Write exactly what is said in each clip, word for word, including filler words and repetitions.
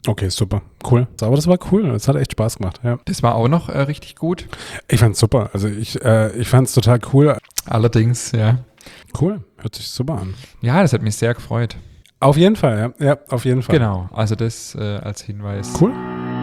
Okay, super. Cool. Aber das war cool. Das hat echt Spaß gemacht. Ja. Das war auch noch äh, richtig gut. Ich fand's super. Also ich, äh, ich fand's total cool. Allerdings, ja. Cool. Hört sich super an. Ja, das hat mich sehr gefreut. Auf jeden Fall, ja. Ja, auf jeden Fall. Genau. Also das äh, als Hinweis. Cool.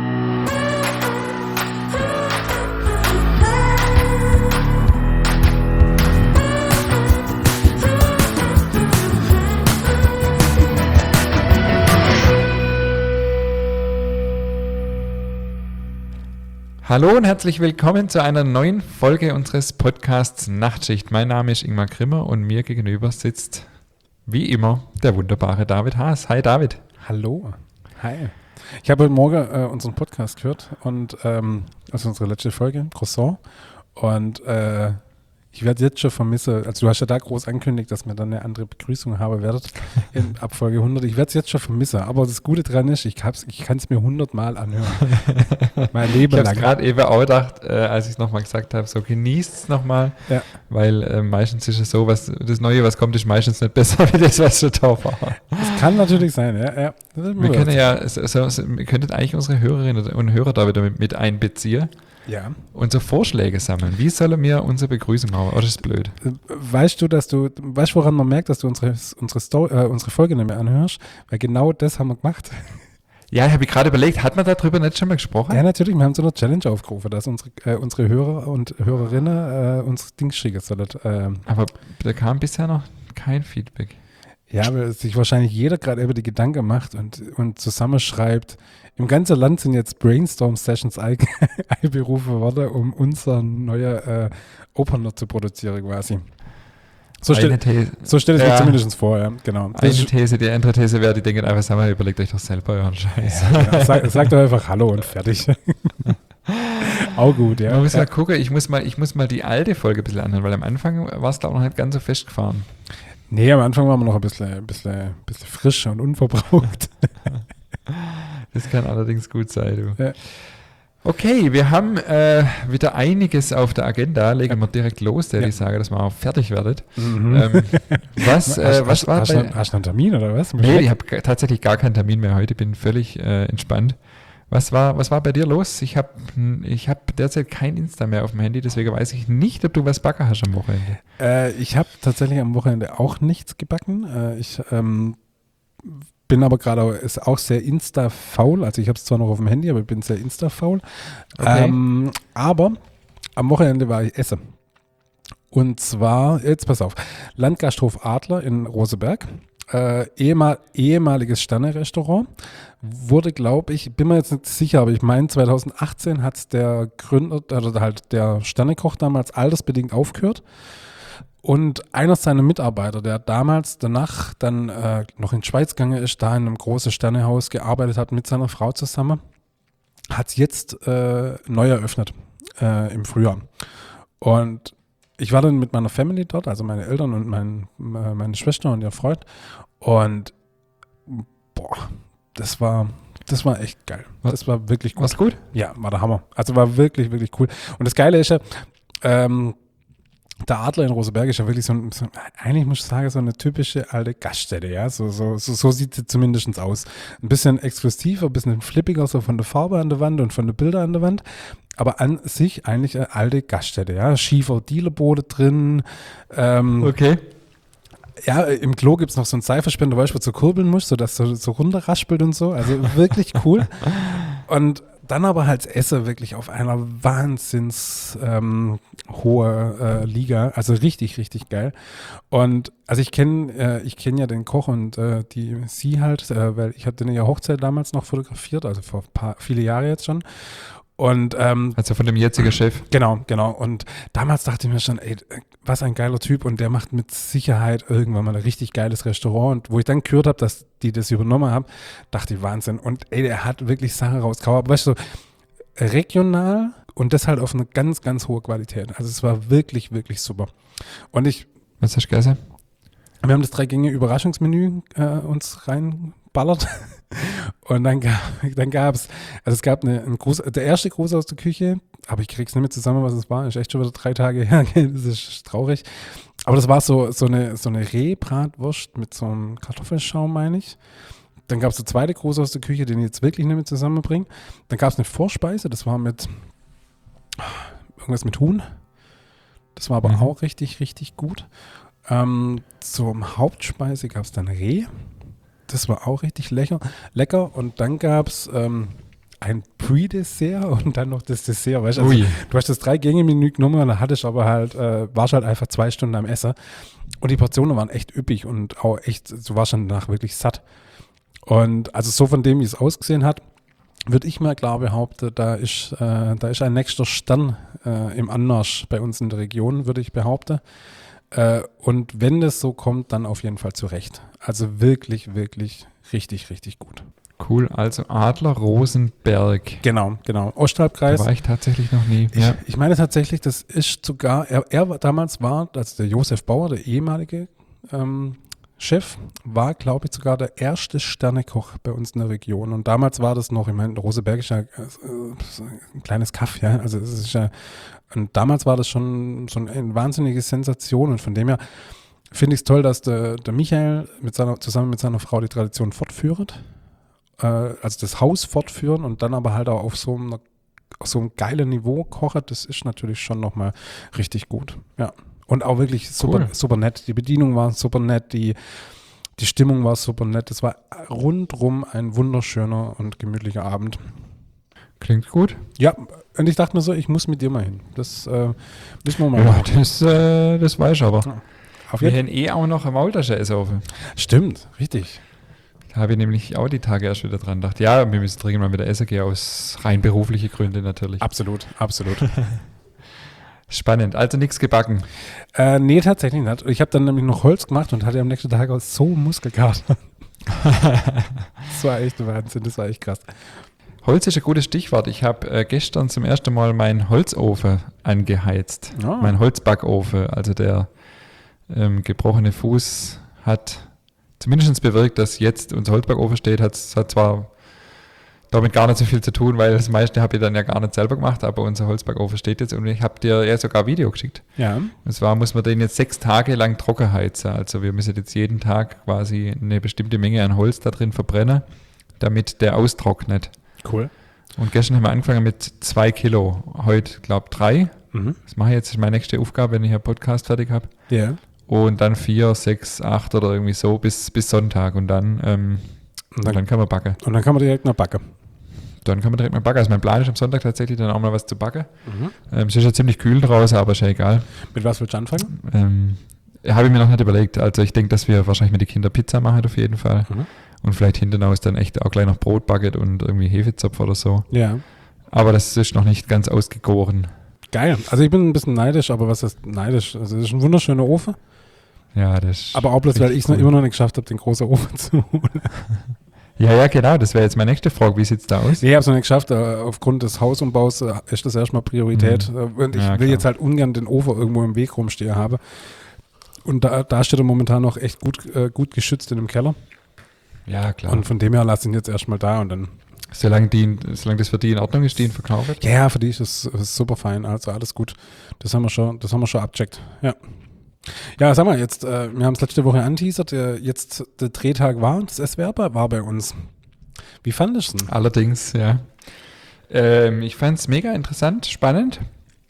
Hallo und herzlich willkommen zu einer neuen Folge unseres Podcasts Nachtschicht. Mein Name ist Ingmar Grimmer und mir gegenüber sitzt, wie immer, der wunderbare David Haas. Hi David. Hallo. Hi. Ich habe heute Morgen äh, unseren Podcast gehört und ähm, also unsere letzte Folge, Croissant. Und äh, ich werde jetzt schon vermissen, also du hast ja da groß angekündigt, dass wir dann eine andere Begrüßung haben werdet in Abfolge hundert. Ich werde es jetzt schon vermissen, aber das Gute dran ist, ich, ich kann es mir hundertmal anhören. Mein Leben lang. Ich habe lang. gerade eben auch gedacht, äh, als ich es nochmal gesagt habe, so genießt es nochmal, ja. weil äh, meistens ist es so, was das Neue, was kommt, ist meistens nicht besser als das, was schon da war. Das kann natürlich sein, ja. ja. Wir können ja, so, so, wir könnten eigentlich unsere Hörerinnen und Hörer da wieder mit, mit einbeziehen. Ja. Und so Vorschläge sammeln. Wie sollen wir unsere Begrüßung machen? Oder ist das blöd? Weißt du, dass du, weißt woran man merkt, dass du unsere, unsere, Story, äh, unsere Folge nicht mehr anhörst? Weil genau das haben wir gemacht. Ja, ich habe gerade überlegt, hat man darüber nicht schon mal gesprochen? Ja, natürlich. Wir haben so eine Challenge aufgerufen, dass unsere, äh, unsere Hörer und Hörerinnen äh, uns Dings schicken sollen. Ähm. Aber da kam bisher noch kein Feedback. Ja, weil sich wahrscheinlich jeder gerade über die Gedanken macht und, und zusammenschreibt. Im ganzen Land sind jetzt Brainstorm-Sessions einberufen worden, um unser neuer äh, Opener zu produzieren quasi. So, stell, so stellt es ja. mir zumindest vor, ja, genau. Eine These, die andere These wäre, die denken einfach, sag mal, überlegt euch doch selber euren Scheiß. Ja, genau. Sag, sagt doch einfach Hallo und fertig. Auch gut, ja. Man muss ja. mal gucken, ich muss mal, ich muss mal die alte Folge ein bisschen anhören, weil am Anfang war es da auch noch nicht ganz so festgefahren. Nee, am Anfang waren wir noch ein bisschen, ein bisschen, ein bisschen frisch und unverbraucht. Das kann allerdings gut sein, du. Ja. Okay, wir haben äh, wieder einiges auf der Agenda. Legen wir direkt los, der ja. ich sage, dass wir auch fertig werdet. Mhm. Ähm, was, hast, äh, was hast, war hast, bei, hast du einen Termin oder was? Nee, ich habe tatsächlich gar keinen Termin mehr heute. Bin völlig äh, entspannt. Was war, was war bei dir los? Ich habe ich hab derzeit kein Insta mehr auf dem Handy, deswegen weiß ich nicht, ob du was backen hast am Wochenende. Äh, ich habe tatsächlich am Wochenende auch nichts gebacken. Äh, ich ähm, bin aber gerade ist auch sehr Insta-faul. Also ich habe es zwar noch auf dem Handy, aber ich bin sehr Insta-faul. Okay. Ähm, aber am Wochenende war ich essen. Und zwar, jetzt pass auf, Landgasthof Adler in Roseberg. Äh, ehemal, ehemaliges Sterne-Restaurant. Wurde, glaube ich, bin mir jetzt nicht sicher, aber ich meine zwanzig achtzehn hat der Gründer, oder halt der Sternekoch damals altersbedingt aufgehört. Und einer seiner Mitarbeiter, der damals danach dann äh, noch in die Schweiz gegangen ist, da in einem großen Sternehaus gearbeitet hat mit seiner Frau zusammen, hat es jetzt äh, neu eröffnet äh, im Frühjahr. Und ich war dann mit meiner Family dort, also meine Eltern und mein, meine Schwester und ihr Freund. Und boah, das war, das war echt geil. Das war wirklich gut. War's gut? Ja, war der Hammer. Also war wirklich, wirklich cool. Und das Geile ist ja, ähm, der Adler in Roseberg ist ja wirklich so, ein, so eigentlich muss ich sagen, so eine typische alte Gaststätte, ja. So, so, so, so sieht sie zumindest aus. Ein bisschen exklusiver, ein bisschen flippiger, so von der Farbe an der Wand und von den Bildern an der Wand. Aber an sich eigentlich eine alte Gaststätte, ja. Schiefer Dielerboote drin. Ähm, okay. Ja, im Klo gibt es noch so einen Seifenspender, weißt du, wo du so kurbeln musst, sodass so, so runterraspelt und so. Also wirklich cool. Und dann aber halt das Essen wirklich auf einer wahnsinns ähm, hohe äh, Liga, also richtig, richtig geil. Und also ich kenne äh, ich kenne ja den Koch und äh, die sie halt, äh, weil ich hatte in ihrer Hochzeit damals noch fotografiert, also vor paar, viele Jahre jetzt schon. Und, ähm, also von dem jetzigen Chef. Genau, genau. Und damals dachte ich mir schon, ey, was ein geiler Typ und der macht mit Sicherheit irgendwann mal ein richtig geiles Restaurant. Und wo ich dann gehört habe, dass die das übernommen haben, dachte ich, Wahnsinn. Und ey, der hat wirklich Sachen rausgehauen. Aber weißt du, so regional und das halt auf eine ganz, ganz hohe Qualität. Also es war wirklich, wirklich super. Und ich... Was hast du gegessen? Wir haben das Drei-Gänge-Überraschungsmenü äh, uns reinballert. Und dann gab dann gab's, also es gab eine, ein Gruß, der erste Gruß aus der Küche, aber ich krieg's nicht mehr zusammen, was es war, ist echt schon wieder drei Tage her, das ist traurig. Aber das war so, so eine, so eine Rehbratwurst mit so einem Kartoffelschaum, meine ich. dann gab es eine zweite Große aus der Küche, den ich jetzt wirklich nicht mehr zusammenbringe. Dann gab es eine Vorspeise, das war mit irgendwas mit Huhn. Das war aber Mhm. auch richtig, richtig gut. Ähm, zum Hauptspeise gab es dann Reh. Das war auch richtig lecker. lecker. Und dann gab es ähm, ein Pre-Dessert und dann noch das Dessert. Weißt, also, Ui. du hast das Drei-Gänge-Menü genommen und dann hattest aber halt, äh, warst halt einfach zwei Stunden am Essen. Und die Portionen waren echt üppig und auch echt, du warst dann danach wirklich satt. Und also so von dem, wie es ausgesehen hat, würde ich mal klar behaupten, da ist, äh, da ist ein nächster Stern äh, im Anmarsch bei uns in der Region, würde ich behaupten. Äh, und wenn das so kommt, dann auf jeden Fall zurecht. Also wirklich, wirklich richtig, richtig gut. Cool, also Adler Rosenberg. Genau, genau. Da Osthalbkreis. war ich tatsächlich noch nie. Ich, Ja. ich meine tatsächlich, das ist sogar, er, er war, damals war, also der Josef Bauer, der ehemalige ähm, Chef, war, glaube ich, sogar der erste Sternekoch bei uns in der Region. Und damals war das noch, ich meine, Roseberg ist ja äh, ein kleines Kaff, ja. Also es ist ja, und damals war das schon so eine wahnsinnige Sensation. Und von dem her finde ich es toll, dass der, der Michael mit seiner, zusammen mit seiner Frau die Tradition fortführt. Äh, also das Haus fortführen und dann aber halt auch auf so einem, auf so einem geilen Niveau kochen. Das ist natürlich schon nochmal richtig gut, ja. Und auch wirklich super, Cool. super nett. Die Bedienung war super nett, die, die Stimmung war super nett. Es war rundrum ein wunderschöner und gemütlicher Abend. Klingt gut. Ja, und ich dachte mir so, ich muss mit dir mal hin. Das äh, müssen wir mal Ja, machen. das, äh, das weiß ich aber. Auf Wir jeden haben eh auch noch eine Maultasche essen offen. Stimmt, richtig. Da habe ich nämlich auch die Tage erst wieder dran gedacht. Ja, wir müssen dringend mal wieder essen gehen, aus rein beruflichen Gründen natürlich. Absolut, absolut. Spannend. Also nichts gebacken. äh, nee, tatsächlich nicht. Ich habe dann nämlich noch Holz gemacht und hatte am nächsten Tag auch so Muskelkater. Das war echt Wahnsinn, das war echt krass. Holz ist ein gutes Stichwort. Ich habe äh, gestern zum ersten Mal meinen Holzofen angeheizt. Ah. Mein Holzbackofen. Also der ähm, gebrochene Fuß hat zumindest bewirkt, dass jetzt unser Holzbackofen steht. Hat, hat zwar damit gar nicht so viel zu tun, weil das meiste habe ich dann ja gar nicht selber gemacht, aber unser Holzbackofen steht jetzt und ich habe dir ja sogar ein Video geschickt. Ja. Und zwar muss man den jetzt sechs Tage lang trocken heizen. Also wir müssen jetzt jeden Tag quasi eine bestimmte Menge an Holz da drin verbrennen, damit der austrocknet. Cool. Und gestern haben wir angefangen mit zwei Kilo. Heute, glaube ich, drei. Mhm. Das mache ich jetzt, das ist meine nächste Aufgabe, wenn ich einen Podcast fertig habe. Ja. Und dann vier, sechs, acht oder irgendwie so bis, bis Sonntag. Und dann, ähm, Und dann, dann kann man backen. und dann kann man direkt noch backen. Dann kann man direkt mal backen. Also mein Plan ist am Sonntag tatsächlich dann auch mal was zu backen. Mhm. Ähm, es ist ja ziemlich kühl draußen, aber ist ja egal. Mit was willst du anfangen? Ähm, habe ich mir noch nicht überlegt. Also ich denke, dass wir wahrscheinlich mit den Kindern Pizza machen auf jeden Fall. Mhm. Und vielleicht hinten aus dann echt auch gleich noch Brot backen und irgendwie Hefezopf oder so. Ja. Aber das ist noch nicht ganz ausgegoren. Geil. Also ich bin ein bisschen neidisch, aber was ist neidisch? Also es ist ein wunderschöner Ofen, Ja, das ist aber auch bloß, weil richtig ich es noch cool. immer noch nicht geschafft habe, den großen Ofen zu holen. Ja, ja, genau. Das wäre jetzt meine nächste Frage. Wie sieht es da aus? Nee, ich habe es noch nicht geschafft. Äh, aufgrund des Hausumbaus äh, ist das erstmal Priorität. Mhm. Äh, und ich Ja, will klar. jetzt halt ungern den Ofen irgendwo im Weg rumstehen haben. Und da, da steht er momentan noch echt gut, äh, gut geschützt in dem Keller. Ja, klar. Und von dem her lasse ich ihn jetzt erstmal da und dann. solange, die, solange das für die in Ordnung ist, die ihn verkaufen? Ja, ja, für die ist es ist super fein. Also alles gut. Das haben wir schon, das haben wir schon abcheckt. Ja. Ja, sag mal, jetzt, äh, wir haben es letzte Woche anteasert, äh, jetzt der Drehtag war, das S-Werber war bei uns. Wie fandest du es? Allerdings, ja. Ähm, ich fand es mega interessant, spannend.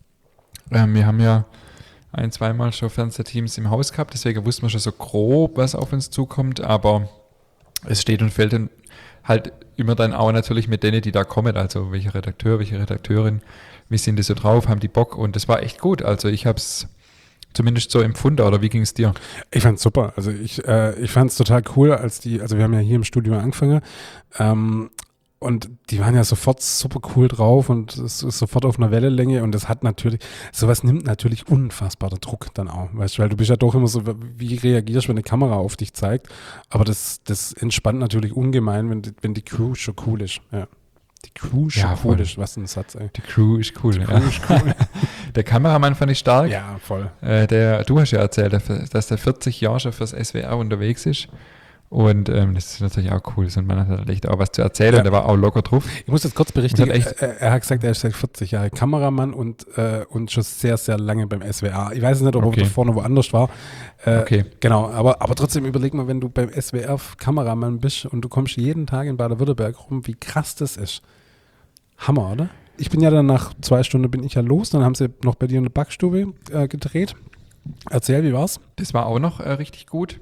Ähm, wir haben ja ein, zweimal schon Fernsehteams im Haus gehabt, deswegen wussten wir schon so grob, was auf uns zukommt, aber es steht und fällt dann halt immer dann auch natürlich mit denen, die da kommen, also welcher Redakteur, welche Redakteurin, wie sind die so drauf, haben die Bock und das war echt gut, also ich habe es zumindest so empfunden, oder wie ging es dir? Ich fand's super. Also ich, äh, ich fand's total cool, als die, also wir haben ja hier im Studio angefangen ähm, und die waren ja sofort super cool drauf und es ist sofort auf einer Wellenlänge und das hat natürlich, sowas nimmt natürlich unfassbaren Druck dann auch, weißt du, weil du bist ja doch immer so, wie reagierst du, wenn eine Kamera auf dich zeigt, aber das, das entspannt natürlich ungemein, wenn die, wenn die Crew schon cool ist, ja. Die Crew schon Ja, cool voll. ist, was ein Satz, ey. Die Crew ist cool. Die ja. Crew ist cool. Der Kameramann fand ich stark. Ja, voll. Äh, der, du hast ja erzählt, dass der vierzig Jahre schon fürs S W R unterwegs ist Und ähm, das ist natürlich auch cool. Und man hat halt echt auch was zu erzählen. Ja. Und der war auch locker drauf. Ich muss jetzt kurz berichtigen, Das hat echt- er, er hat gesagt, er ist seit vierzig Jahre Kameramann und, äh, und schon sehr, sehr lange beim S W R. Ich weiß nicht, ob Okay. er vorne woanders war. Äh, Okay. Genau, aber, aber trotzdem überleg mal, wenn du beim S W R Kameramann bist und du kommst jeden Tag in Baden-Württemberg rum, wie krass das ist. Hammer, oder? Ich bin ja dann nach zwei Stunden bin ich ja los, dann haben sie noch bei dir in der Backstube äh, gedreht. Erzähl, wie war's? Das war auch noch äh, richtig gut.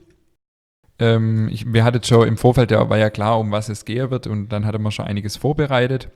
Ähm, ich, wir hatten schon im Vorfeld, ja, war ja klar, um was es gehen wird und dann hatte man schon einiges vorbereitet.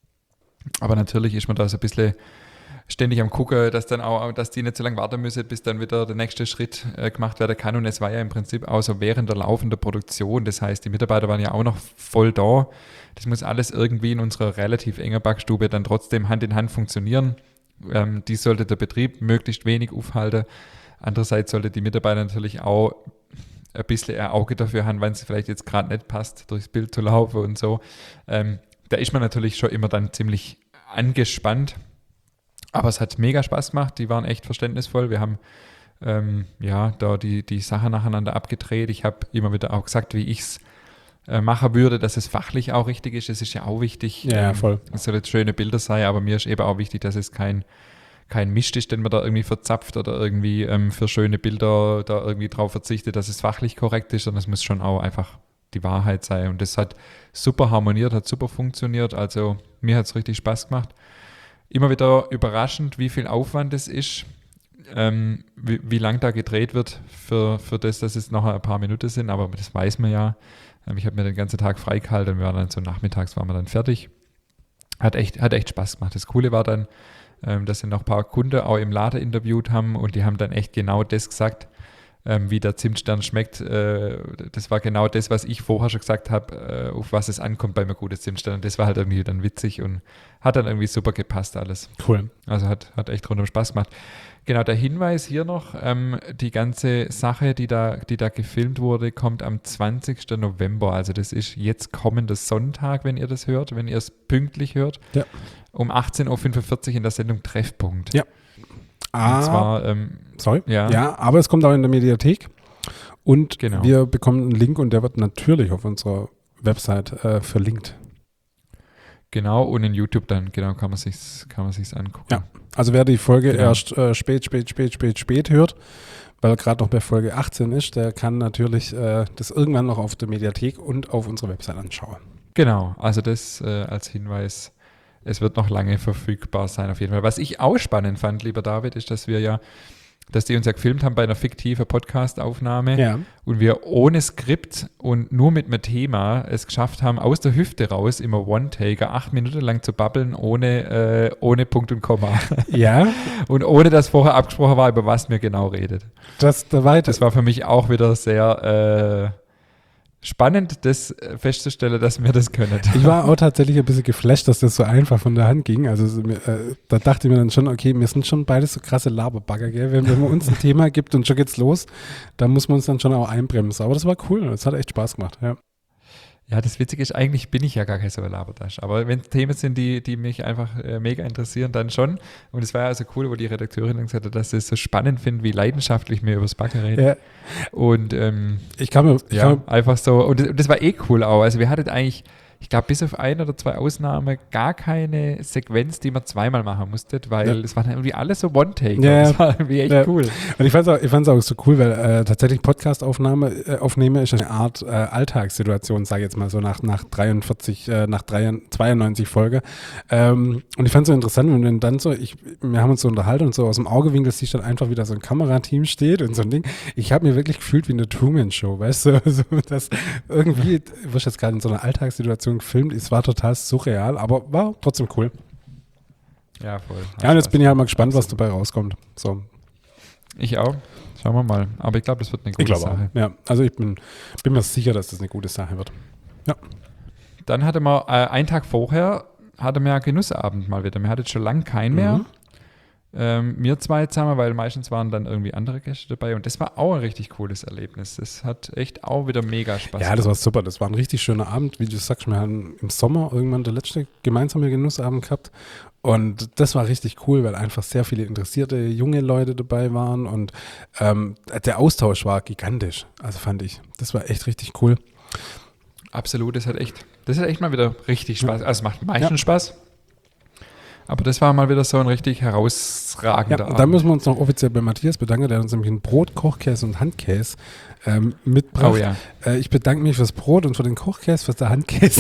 Aber natürlich ist man da so ein bisschen ständig am Gucken, dass dann auch, dass die nicht so lange warten müssen, bis dann wieder der nächste Schritt äh, gemacht werden kann. Und es war ja im Prinzip auch so während der laufenden Produktion. Das heißt, die Mitarbeiter waren ja auch noch voll da. Das muss alles irgendwie in unserer relativ engen Backstube dann trotzdem Hand in Hand funktionieren. Ähm, die sollte der Betrieb möglichst wenig aufhalten. Andererseits sollte die Mitarbeiter natürlich auch ein bisschen ein Auge dafür haben, wenn es vielleicht jetzt gerade nicht passt, durchs Bild zu laufen und so. Ähm, da ist man natürlich schon immer dann ziemlich angespannt. Aber es hat mega Spaß gemacht. Die waren echt verständnisvoll. Wir haben ähm, ja da die, die Sachen nacheinander abgedreht. Ich habe immer wieder auch gesagt, wie ich es äh, machen würde, dass es fachlich auch richtig ist. Es ist ja auch wichtig. Ja, ähm, voll. Es soll jetzt schöne Bilder sein, aber mir ist eben auch wichtig, dass es kein kein Mist ist, den man da irgendwie verzapft oder irgendwie ähm, für schöne Bilder da irgendwie drauf verzichtet, dass es fachlich korrekt ist, sondern es muss schon auch einfach die Wahrheit sein. Und das hat super harmoniert, hat super funktioniert. Also mir hat es richtig Spaß gemacht. Immer wieder überraschend, wie viel Aufwand es ist, ähm, wie, wie lang da gedreht wird für, für das, dass es noch ein paar Minuten sind, aber das weiß man ja. Ähm, ich habe mir den ganzen Tag freigehalten und wir waren dann so nachmittags waren wir dann fertig. Hat echt, hat echt Spaß gemacht. Das Coole war dann, ähm, dass sie noch ein paar Kunden auch im Laden interviewt haben und die haben dann echt genau das gesagt, ähm, wie der Zimtstern schmeckt. Äh, das war genau das, was ich vorher schon gesagt habe, äh, auf was es ankommt bei einem guten Zimtstern. Und das war halt irgendwie dann witzig und hat dann irgendwie super gepasst alles. Cool. Also hat, hat echt rundum Spaß gemacht. Genau, der Hinweis hier noch, ähm, die ganze Sache, die da, die da gefilmt wurde, kommt am zwanzigsten November. Also das ist jetzt kommender Sonntag, wenn ihr das hört, wenn ihr es pünktlich hört. Ja. Um achtzehn Uhr fünfundvierzig in der Sendung Treffpunkt. Ja. Ah, Und zwar, ähm, sorry. ja. ja, aber es kommt auch in der Mediathek und Genau. wir bekommen einen Link und der wird natürlich auf unserer Website äh, verlinkt. Genau, und in YouTube dann, genau, kann man sich's, kann man sich's angucken. Ja. Also wer die Folge Genau. erst äh, spät, spät, spät, spät, spät hört, weil er gerade noch bei Folge achtzehn ist, der kann natürlich äh, das irgendwann noch auf der Mediathek und auf unserer Website anschauen. Genau, also das äh, als Hinweis, es wird noch lange verfügbar sein auf jeden Fall. Was ich auch spannend fand, lieber David, ist, dass wir ja, dass die uns ja gefilmt haben bei einer fiktiven Podcast-Aufnahme Ja. und wir ohne Skript und nur mit einem Thema es geschafft haben, aus der Hüfte raus, immer One-Taker, acht Minuten lang zu babbeln, ohne, äh, ohne Punkt und Komma. Ja, Und ohne, dass vorher abgesprochen war, über was mir genau redet. das, da weiter. Das war für mich auch wieder sehr äh, spannend, das äh, festzustellen, dass wir das können. Ich war auch tatsächlich ein bisschen geflasht, dass das so einfach von der Hand ging. Also so, mir, äh, da dachte ich mir dann schon, okay, wir sind schon beides so krasse Laberbagger, gell? Wenn, wenn man uns ein Thema gibt und schon geht's los, dann muss man uns dann schon auch einbremsen. Aber das war cool, das hat echt Spaß gemacht, ja. Ja, das Witzige ist, eigentlich bin ich ja gar kein so ein Labertasch. Aber wenn es Themen sind, die, die mich einfach äh, mega interessieren, dann schon. Und es war ja also cool, wo die Redakteurin dann gesagt hat, dass sie es so spannend finden, wie leidenschaftlich wir über das Backen reden. ja. Und ähm, Ich kann mir, ich ja, kann mir einfach so. Und das, und das war eh cool auch. Also wir hatten eigentlich, ich glaube, bis auf ein oder zwei Ausnahmen gar keine Sequenz, die man zweimal machen musste, weil Ja. es waren irgendwie alles so One-Take. Ja, Das war irgendwie echt ja. cool. Und ich fand es auch, ich fand's auch so cool, weil äh, tatsächlich Podcast-Aufnahme äh, aufnehme ist eine Art äh, Alltagssituation, sage ich jetzt mal so nach, nach dreiundvierzig, äh, nach zweiundneunzig Folge. Ähm, und ich fand es so interessant, wenn du dann so, ich, wir haben uns so unterhalten und so aus dem Augewinkel siehst du dann einfach wieder so ein Kamerateam steht und so ein Ding. Ich habe mir wirklich gefühlt wie eine Truman-Show, weißt du, so, dass irgendwie, du wirst jetzt gerade in so einer Alltagssituation gefilmt, es war total surreal, aber war trotzdem cool. Ja, voll. Ja, und jetzt bin ich halt mal gespannt, was dabei rauskommt. So. Ich auch. Schauen wir mal. Aber ich glaube, das wird eine gute Ich glaube Sache. auch. Ja, also ich bin, bin mir sicher, dass das eine gute Sache wird. Dann hatte man äh, einen Tag vorher, hatte man ja Genussabend mal wieder. Wir hatten schon lange keinen mehr. Mhm. Ähm, wir zwei zusammen, weil meistens waren dann irgendwie andere Gäste dabei. Und das war auch ein richtig cooles Erlebnis. Das hat echt auch wieder mega Spaß Ja, das war super. Das war ein richtig schöner Abend. Wie du sagst, wir haben im Sommer irgendwann der letzte gemeinsame Genussabend gehabt. Und das war richtig cool, weil einfach sehr viele interessierte junge Leute dabei waren und ähm, der Austausch war gigantisch, also fand ich. Das war echt richtig cool. Absolut, das hat echt, das hat echt mal wieder richtig Spaß. Also es macht meistens Ja. Spaß. Aber das war mal wieder so ein richtig herausragender Ja, Abend. da müssen wir uns noch offiziell bei Matthias bedanken, der hat uns nämlich einen Brot, Kochkäse und Handkäse ähm, mitgebracht. Oh ja. Äh, ich bedanke mich fürs Brot und für den Kochkäse, für den Handkäse.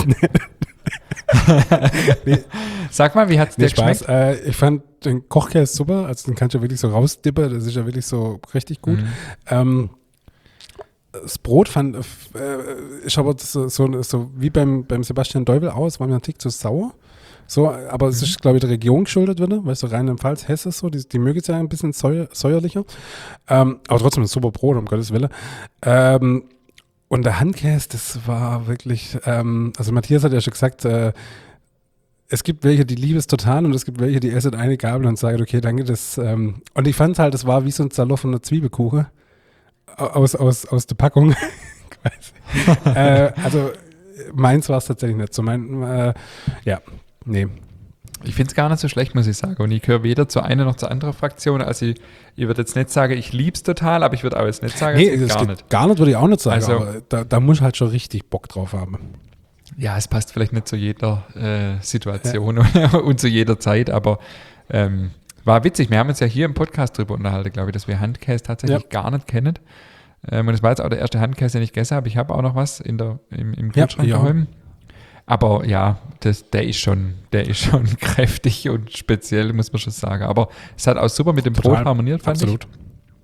nee, Sag mal, wie hat es nee, dir Spaß. geschmeckt? Äh, ich fand den Kochkäse super, also den kannst du ja wirklich so rausdippen, das ist ja wirklich so richtig gut. Mhm. Ähm, das Brot fand, äh, ist aber so, so, so wie beim, beim Sebastian Deubel aus, war mir ein Tick zu sauer. So, aber es Mhm. ist, glaube ich, der Region geschuldet wieder, weißt du, Rheinland-Pfalz, Hesse so, die, die mögen es ja ein bisschen säuer, säuerlicher. Ähm, aber trotzdem ein super Brot, um Gottes Willen. Ähm, und der Handkäse, das war wirklich, ähm, also Matthias hat ja schon gesagt, äh, es gibt welche, die lieben es total und es gibt welche, die essen eine Gabel und sagen, okay, danke, das, ähm, und ich fand halt, das war wie so ein zerlaufener Zwiebelkuchen aus, aus, aus der Packung. Quasi. äh, also meins war es tatsächlich nicht so. Mein, äh, ja, nee. Ich finde es gar nicht so schlecht, muss ich sagen. Und ich gehöre weder zur einen noch zur anderen Fraktion. Also ich, ich würde jetzt nicht sagen, ich liebe es total, aber ich würde auch jetzt nicht sagen, Nee, es geht das gar geht nicht. gar nicht, würde ich auch nicht sagen, Also- aber da, da muss ich halt schon richtig Bock drauf haben. Ja, es passt vielleicht nicht zu jeder äh, Situation und, und zu jeder Zeit, aber ähm, war witzig. Wir haben uns ja hier im Podcast drüber unterhalten, glaube ich, dass wir Handkäse tatsächlich Ja. gar nicht kennen. Ähm, und es war jetzt auch der erste Handkäse, den ich gegessen habe. Ich habe auch noch was in der, im, im Ja, Kühlschrank ja. daheim. Aber ja, das, der ist schon, der ist schon kräftig und speziell, muss man schon sagen. Aber es hat auch super mit dem Total. Brot harmoniert, fand Absolut. ich.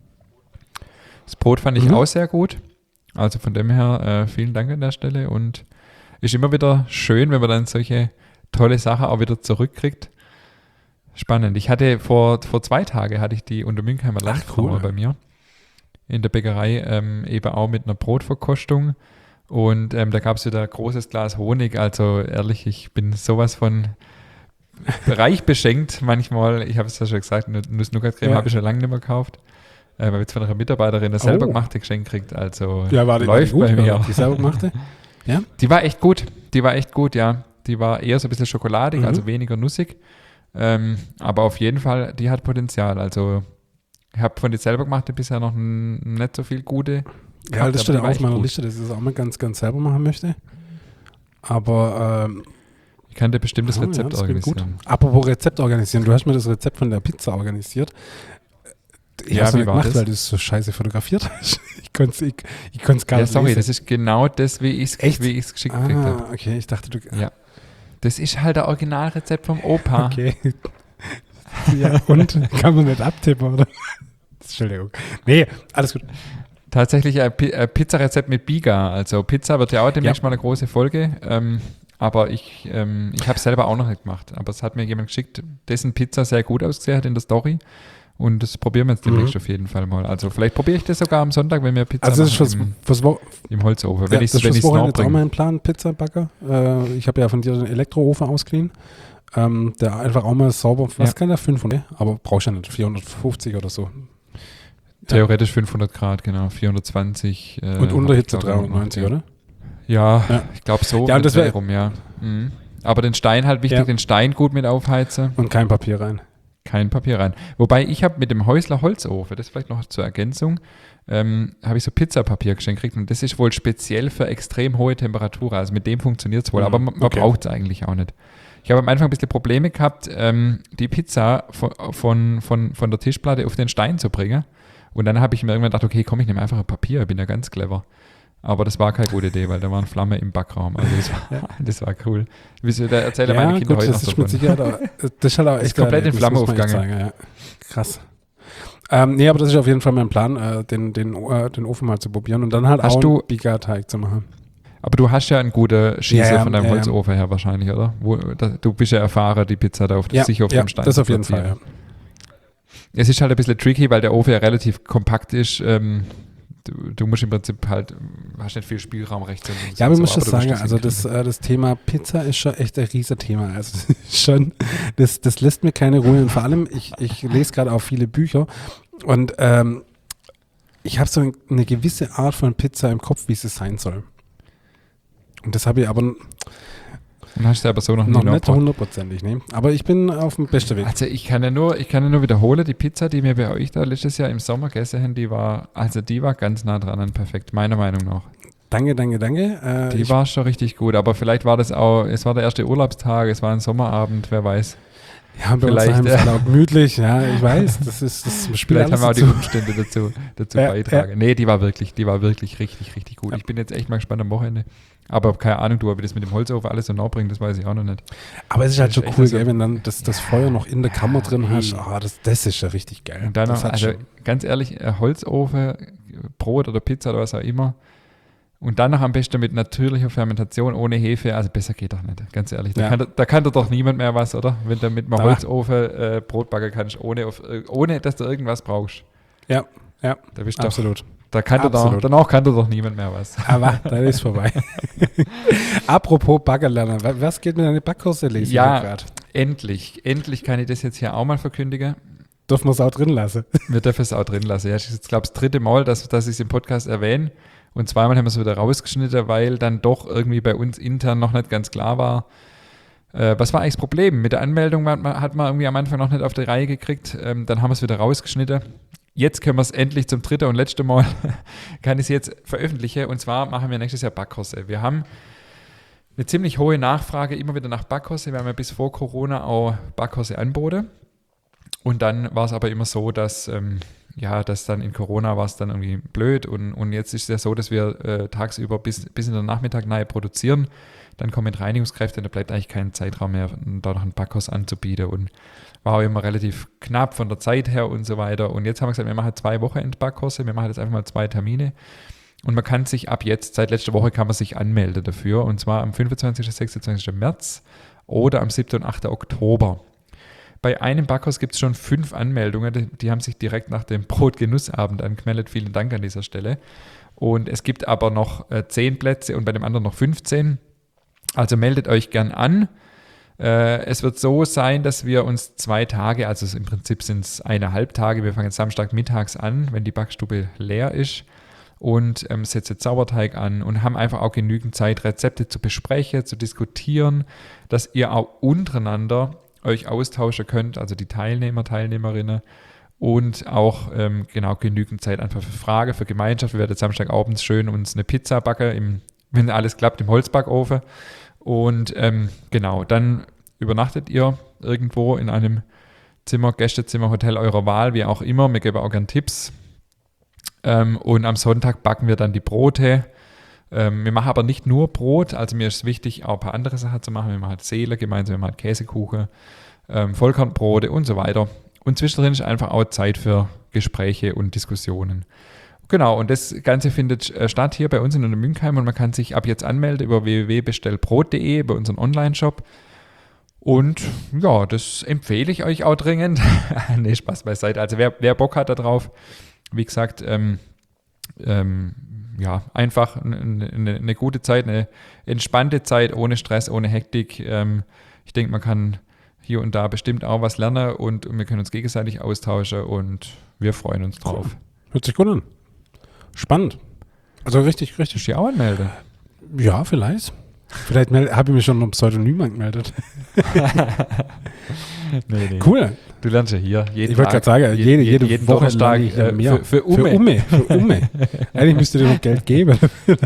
Das Brot fand ich Mhm. auch sehr gut. Also von dem her äh, vielen Dank an der Stelle und ist immer wieder schön, wenn man dann solche tolle Sachen auch wieder zurückkriegt. Spannend. Ich hatte vor, vor zwei Tagen hatte ich die Untermünkheimer Ach, Landfrau cool. bei mir in der Bäckerei, ähm, eben auch mit einer Brotverkostung. Und ähm, da gab es wieder ein großes Glas Honig. Also ehrlich, ich bin sowas von reich beschenkt manchmal. Ich habe es ja schon gesagt, Nuss-Nougat-Creme Ja. habe ich schon lange nicht mehr gekauft. Äh, weil jetzt von einer Mitarbeiterin das selber Oh. gemachte Geschenk kriegt. Also Ja, war die, war die läuft gut, bei mir. oder? Die selber gemachte? Die war echt gut. Die war echt gut, ja. Die war eher so ein bisschen schokoladig, Mhm. also weniger nussig. Ähm, aber auf jeden Fall, die hat Potenzial. Also ich habe von die selber gemachte bisher noch n- nicht so viel gute. Ja, gehabt, das aber steht die auch war auf echt meiner gut. Liste, dass ich das auch mal ganz, ganz selber machen möchte. Aber ähm, Ich kann dir bestimmt das ah, Rezept ja, das klingt organisieren. gut. Apropos Rezept organisieren, du hast mir das Rezept von der Pizza organisiert. Ich Ja, hab's wie nicht war gemacht, das? weil du es so scheiße fotografiert hast. Ich konnte es ich, ich konnt's gar Ja, nicht sorry, lesen. das ist genau das, wie ich Echt? es geschickt gekriegt habe. Ah, okay, ich dachte, du... Ja. Das ist halt der Originalrezept vom Opa. Okay. Ja, und? Kann man nicht abtippen, oder? Entschuldigung. Nee, alles gut. Tatsächlich ein, Pi- ein Pizzarezept mit Biga. Also Pizza wird ja auch demnächst Ja. mal eine große Folge. Ähm, aber ich, ähm, ich habe es selber auch noch nicht gemacht. Aber es hat mir jemand geschickt, dessen Pizza sehr gut ausgesehen hat in der Story. Und das probieren wir jetzt demnächst Mhm. auf jeden Fall mal. Also vielleicht probiere ich das sogar am Sonntag, wenn wir Pizza Also das ist machen fürs, im, fürs, Wo im Holzofen. ja, Wenn das ich ist es fürs Wochenende jetzt auch noch bringe. mein Plan, Pizzabacker. Äh, ich habe ja von dir den Elektroofen ausgeliehen. Ähm, der einfach auch mal sauber, was Ja. kann der? fünfhundert? Aber brauchst du ja nicht, vierhundertfufzig oder so. Theoretisch fünfhundert Grad, genau. vierhundertzwanzig. Äh, Und Unterhitze hab ich, glaub ich, dreihundertneunzig, gemacht, oder? Ja, Ja. ich glaube so. Ja, und mit das wär- Dreh rum, ja. Mhm. Aber den Stein halt wichtig, Ja. den Stein gut mit aufheizen. Und kein Papier rein. Kein Papier rein. Wobei ich habe mit dem Häusler Holzofen, das vielleicht noch zur Ergänzung, ähm, habe ich so Pizzapapier geschenkt gekriegt und das ist wohl speziell für extrem hohe Temperaturen. Also mit dem funktioniert es wohl, Mhm, aber man, man okay. braucht es eigentlich auch nicht. Ich habe am Anfang ein bisschen Probleme gehabt, ähm, die Pizza von, von, von, von der Tischplatte auf den Stein zu bringen. Und dann habe ich mir irgendwann gedacht, okay, komm, ich nehme einfach ein Papier, ich bin ja ganz clever. Aber das war keine gute Idee, weil da waren Flammen im Backraum. Also das war, Ja. das war cool. Wieso, da erzählen Ja, meine Kinder gut, heute das noch ist mit davon. Sicherheit auch, das ist halt auch Ist echt komplett ein in Erlebnis, Flamme muss man echt aufgegangen. sagen, ja. Krass. Ähm, nee, aber das ist auf jeden Fall mein Plan, äh, den, den, äh, den Ofen mal zu probieren und dann halt Hast auch du- einen Biga-Teig zu machen. Aber du hast ja einen guten Schießer Ja, ja, von deinem ja, ja. Holzofen her wahrscheinlich, oder? Wo, da, du bist ja erfahren, die Pizza da auf, Ja, sicher auf ja dem Stein das zu auf jeden Fall, platzieren. ja. Es ist halt ein bisschen tricky, weil der Ofen ja relativ kompakt ist. Ähm, du, du musst im Prinzip halt, hast nicht viel Spielraum rechts und links. Ja, aber und ich muss so, das du musst sagen, also das, äh, das Thema Pizza ist schon echt ein riesen Thema. Also das ist schon, das, das lässt mir keine Ruhe. Und vor allem, ich, ich lese gerade auch viele Bücher und ähm, ich habe so eine gewisse Art von Pizza im Kopf, wie sie sein soll. Und das habe ich aber, Und hast du aber so noch, noch nie nicht hundertprozentig, ne? Aber ich bin auf dem besten Weg. Also ich kann ja nur, ich kann ja nur wiederholen, die Pizza, die wir bei euch da letztes Jahr im Sommer gegessen haben, die war, also die war ganz nah dran an perfekt, meiner Meinung nach. Danke, danke, danke. Äh, die war schon richtig gut, aber vielleicht war das auch, es war der erste Urlaubstag, es war ein Sommerabend, wer weiß. Ja, bei vielleicht, uns daheim ist auch gemütlich, ja, ich weiß, das ist das Spiel. Vielleicht haben wir auch dazu. die Umstände dazu, dazu ja, beitragen. Ja. Nee, die war wirklich, die war wirklich richtig, richtig gut. Ich bin jetzt echt mal gespannt am Wochenende. Aber keine Ahnung, du, ob ich das mit dem Holzofen alles so nah bringe, das weiß ich auch noch nicht. Aber es ist halt das schon ist cool, so, gell, wenn dann das, das Feuer noch in der Kammer drin hey. hast. Oh, das, das ist ja richtig geil. Und dann das noch, also schon. Ganz ehrlich, Holzofen, Brot oder Pizza oder was auch immer. Und dann noch am besten mit natürlicher Fermentation, ohne Hefe. Also besser geht doch nicht, ganz ehrlich. Da, ja. kann, da kann doch niemand mehr was, oder? Wenn du mit einem da Holzofen äh, Brot backen kannst, ohne, auf, ohne dass du irgendwas brauchst. Ja, ja, da bist absolut. Doch, da kann Absolut. Doch, danach kann doch niemand mehr was. Aber dann ist vorbei. Apropos Baggerlerner, was geht mit deinen Backkurse lesen? Ja, endlich. Endlich kann ich das jetzt hier auch mal verkündigen. Dürfen wir es auch drin lassen? Wir dürfen es auch drin lassen. Ja, das ist jetzt, glaube ich, das dritte Mal, dass, dass ich es im Podcast erwähne. Und zweimal haben wir es wieder rausgeschnitten, weil dann doch irgendwie bei uns intern noch nicht ganz klar war, äh, was war eigentlich das Problem? Mit der Anmeldung hat man, hat man irgendwie am Anfang noch nicht auf die Reihe gekriegt. Ähm, dann haben wir es wieder rausgeschnitten. Jetzt können wir es endlich zum dritten und letzten Mal, kann ich es jetzt veröffentlichen. Und zwar machen wir nächstes Jahr Backkurse. Wir haben eine ziemlich hohe Nachfrage immer wieder nach Backkurse. Wir haben ja bis vor Corona auch Backkurse angeboten. Und dann war es aber immer so, dass, ähm, ja, dass dann in Corona war es dann irgendwie blöd. Und, und jetzt ist es ja so, dass wir äh, tagsüber bis, bis in den Nachmittag nahe produzieren. Dann kommen Reinigungskräfte und da bleibt eigentlich kein Zeitraum mehr, da noch einen Backkurs anzubieten. Und war auch immer relativ knapp von der Zeit her und so weiter. Und jetzt haben wir gesagt, wir machen zwei Wochenend-Backkurse, wir machen jetzt einfach mal zwei Termine. Und man kann sich ab jetzt, seit letzter Woche kann man sich anmelden dafür. Und zwar am fünfundzwanzigsten und sechsundzwanzigsten März oder am siebten und achten Oktober. Bei einem Backkurs gibt es schon fünf Anmeldungen, die, die haben sich direkt nach dem Brotgenussabend angemeldet. Vielen Dank an dieser Stelle. Und es gibt aber noch äh, zehn Plätze und bei dem anderen noch fünfzehn. Also meldet euch gern an. Äh, es wird so sein, dass wir uns zwei Tage, also im Prinzip sind es eineinhalb Tage, wir fangen Samstagmittags an, wenn die Backstube leer ist und ähm, setzen Sauerteig an und haben einfach auch genügend Zeit, Rezepte zu besprechen, zu diskutieren, dass ihr auch untereinander euch austauschen könnt, also die Teilnehmer, Teilnehmerinnen und auch ähm, genau genügend Zeit einfach für Fragen, für Gemeinschaft. Wir werden Samstagabends schön uns eine Pizza backen, im, wenn alles klappt, im Holzbackofen. Und ähm, genau, dann übernachtet ihr irgendwo in einem Zimmer, Gästezimmer, Hotel eurer Wahl, wie auch immer. Wir geben auch gerne Tipps. Ähm, und am Sonntag backen wir dann die Brote. Ähm, wir machen aber nicht nur Brot, also mir ist wichtig, auch ein paar andere Sachen zu machen. Wir machen Seele gemeinsam, wir machen Käsekuchen, ähm, Vollkornbrote und so weiter. Und zwischendrin ist einfach auch Zeit für Gespräche und Diskussionen. Genau, und das Ganze findet äh, statt hier bei uns in der Münkheim und man kann sich ab jetzt anmelden über w w w punkt bestellbrot punkt de, bei unserem Online-Shop. Und ja, das empfehle ich euch auch dringend. Nee, Spaß beiseite. Also wer, wer Bock hat darauf, wie gesagt, ähm, ähm, ja, einfach eine, eine, eine gute Zeit, eine entspannte Zeit, ohne Stress, ohne Hektik. Ähm, ich denke, man kann hier und da bestimmt auch was lernen und, und wir können uns gegenseitig austauschen und wir freuen uns drauf. Cool. Hört sich gut an. Spannend. Also richtig, richtig. Ist die auch anmelden? Ja, vielleicht. Vielleicht habe ich mich schon noch Pseudonym angemeldet. nee, nee. Cool. Du lernst ja hier jeden Ich wollte gerade sagen, jede, jede, jeden Woche Donnerstag äh, für, für Umme. Für Umme. Für Umme. Eigentlich müsst ihr dir noch Geld geben.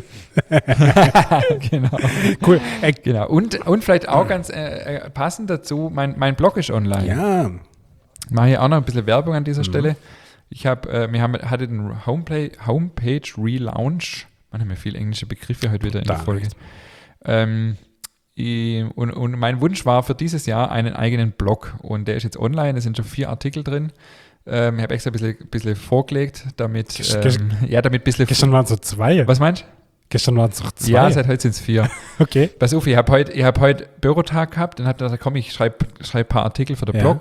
Genau. Cool. Äh, genau. Und, und vielleicht auch ganz äh, passend dazu, mein, mein Blog ist online. Ja. Ich mache hier auch noch ein bisschen Werbung an dieser mhm. Stelle. Ich habe, äh, wir haben, hatte den Homepage, Homepage Relaunch. Man haben ja viele englische Begriffe heute wieder in da der Folge. Ähm, ich, und, und mein Wunsch war für dieses Jahr einen eigenen Blog. Und der ist jetzt online. Es sind schon vier Artikel drin. Ähm, ich habe extra ein bisschen, bisschen vorgelegt, damit, ähm, ja, damit ein bisschen. Gestern waren es so zwei. Was meinst du? Gestern waren es noch zwei. Ja, seit heute sind es vier. Okay. Pass auf, ich habe heute hab heut Bürotag gehabt und habe gesagt, komm, ich schreibe schreib ein paar Artikel für den ja. Blog.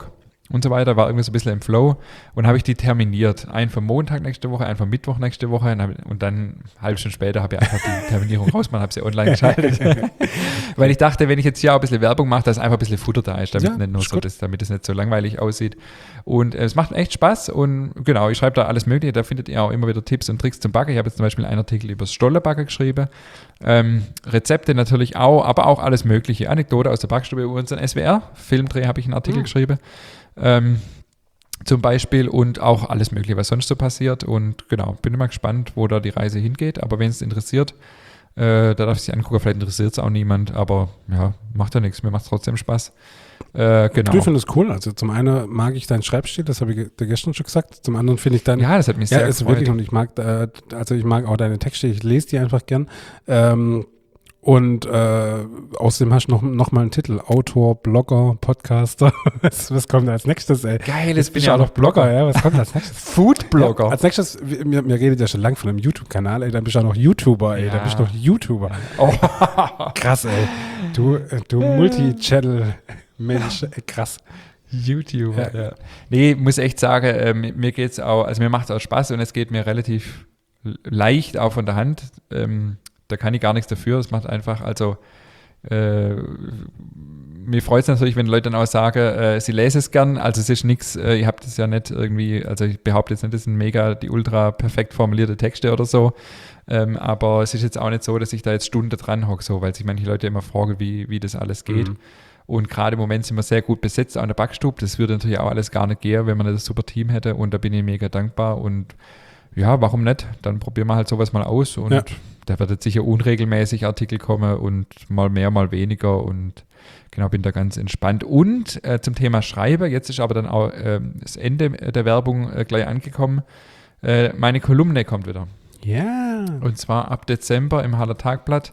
und so weiter, war irgendwie so ein bisschen im Flow und habe ich die terminiert. Einen für Montag nächste Woche, einen für Mittwoch nächste Woche und, hab, und dann eine halbe Stunde später habe ich einfach die Terminierung rausgemacht, habe sie online geschaltet. Weil ich dachte, wenn ich jetzt hier auch ein bisschen Werbung mache, dass einfach ein bisschen Futter da ist, damit, Ja, nicht nur ist so, gut. das, damit es nicht so langweilig aussieht. Und äh, es macht echt Spaß und genau, ich schreibe da alles Mögliche, da findet ihr auch immer wieder Tipps und Tricks zum Backen. Ich habe jetzt zum Beispiel einen Artikel über das Stollenbacken geschrieben, ähm, Rezepte natürlich auch, aber auch alles Mögliche. Anekdote aus der Backstube über unseren S W R-Filmdreh habe ich einen Artikel Mhm. geschrieben. Ähm, zum Beispiel und auch alles Mögliche, was sonst so passiert. Und genau, bin immer gespannt, wo da die Reise hingeht. Aber wenn es interessiert, äh, da darf ich sich angucken. Vielleicht interessiert es auch niemand, aber ja, macht ja nichts. Mir macht es trotzdem Spaß. Äh, genau. Du findest es cool. Also zum einen mag ich deinen Schreibstil, das habe ich ge- dir gestern schon gesagt. Zum anderen finde ich deinen. Ja, das hat mich Ja, sehr ist gefreut. wirklich, und ich mag, äh, also ich mag auch deine Texte, ich lese die einfach gern. Ähm, und äh, außerdem hast du noch, noch mal einen Titel, Autor, Blogger, Podcaster. was, was kommt als nächstes, ey? Geil, Jetzt jetzt bin bist ich du auch noch Blogger. ja? Was kommt als nächstes? Food-Blogger. Ja, als nächstes, mir, mir redet ja schon lang von einem YouTube-Kanal, ey, dann bist du auch noch YouTuber, ey, Ja. dann bist du noch YouTuber. Oh. Krass, ey. Du, äh, du Multi-Channel-Mensch, ey, krass. YouTuber, Ja. ja. Nee, muss echt sagen, äh, mir mir geht's auch, also mir macht es auch Spaß und es geht mir relativ l- leicht auch von der Hand. Ähm, da kann ich gar nichts dafür. Es macht einfach, also äh, mir freut es natürlich, wenn Leute dann auch sagen, äh, sie lesen es gern. Also es ist nichts, äh, ihr habt es ja nicht irgendwie, also ich behaupte jetzt nicht, das sind mega die ultra perfekt formulierte Texte oder so. Ähm, aber es ist jetzt auch nicht so, dass ich da jetzt Stunden dran hocke, so, weil sich manche Leute immer fragen, wie, wie das alles geht. Mhm. Und gerade im Moment sind wir sehr gut besetzt an der Backstube. Das würde natürlich auch alles gar nicht gehen, wenn man das super Team hätte. Und da bin ich mega dankbar. Und ja, warum nicht? Dann probieren wir halt sowas mal aus. Und Ja. da wird jetzt sicher unregelmäßig Artikel kommen und mal mehr, mal weniger. Und genau, bin da ganz entspannt. Und äh, zum Thema Schreiben, jetzt ist aber dann auch ähm, das Ende der Werbung äh, gleich angekommen. Äh, meine Kolumne kommt wieder. Ja. Und zwar ab Dezember im Haller Tagblatt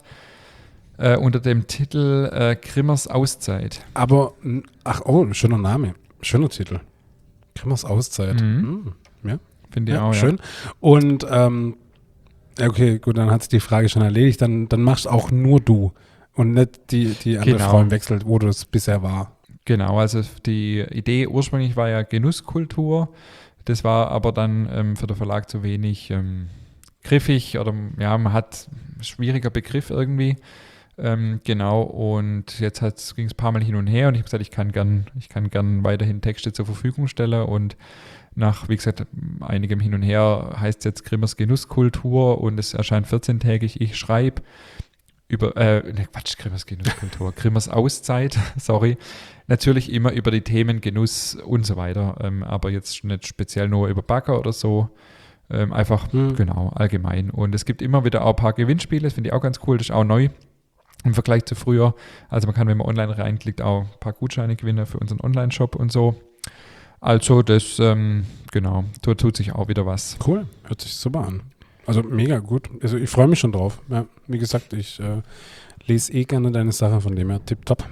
äh, unter dem Titel äh, Grimmers Auszeit. Aber, n- ach, oh, schöner Name. Schöner Titel. Grimmers Auszeit. Mhm. Mhm. Ja, Finde ich ja, auch, schön. Und, ähm, ja, okay, gut, dann hat sich die Frage schon erledigt. Dann, dann machst auch nur du und nicht die, die andere Genau. Frau im Wechsel, wo du es bisher war. Genau, also die Idee ursprünglich war ja Genusskultur. Das war aber dann ähm, für den Verlag zu wenig ähm, griffig oder ja, man hat schwieriger Begriff irgendwie. Ähm, genau, und jetzt ging es ein paar Mal hin und her und ich habe gesagt, ich kann gern, ich kann gern weiterhin Texte zur Verfügung stellen und nach, wie gesagt, einigem Hin und Her heißt es jetzt Grimmers Genusskultur und es erscheint vierzehntägig. Ich schreibe über, äh, ne Quatsch, Grimmers Genusskultur, Grimmers Auszeit, sorry. Natürlich immer über die Themen Genuss und so weiter, ähm, aber jetzt nicht speziell nur über Backer oder so. Ähm, einfach, Mhm. genau, allgemein. Und es gibt immer wieder auch ein paar Gewinnspiele, das finde ich auch ganz cool, das ist auch neu im Vergleich zu früher. Also man kann, wenn man online reinklickt, auch ein paar Gutscheine gewinnen für unseren Online-Shop und so. Also das, ähm, genau, da tut sich auch wieder was. Cool, hört sich super an. Also mega gut. Also ich freue mich schon drauf. Ja, wie gesagt, ich äh, lese eh gerne deine Sache, von dem her tipptopp.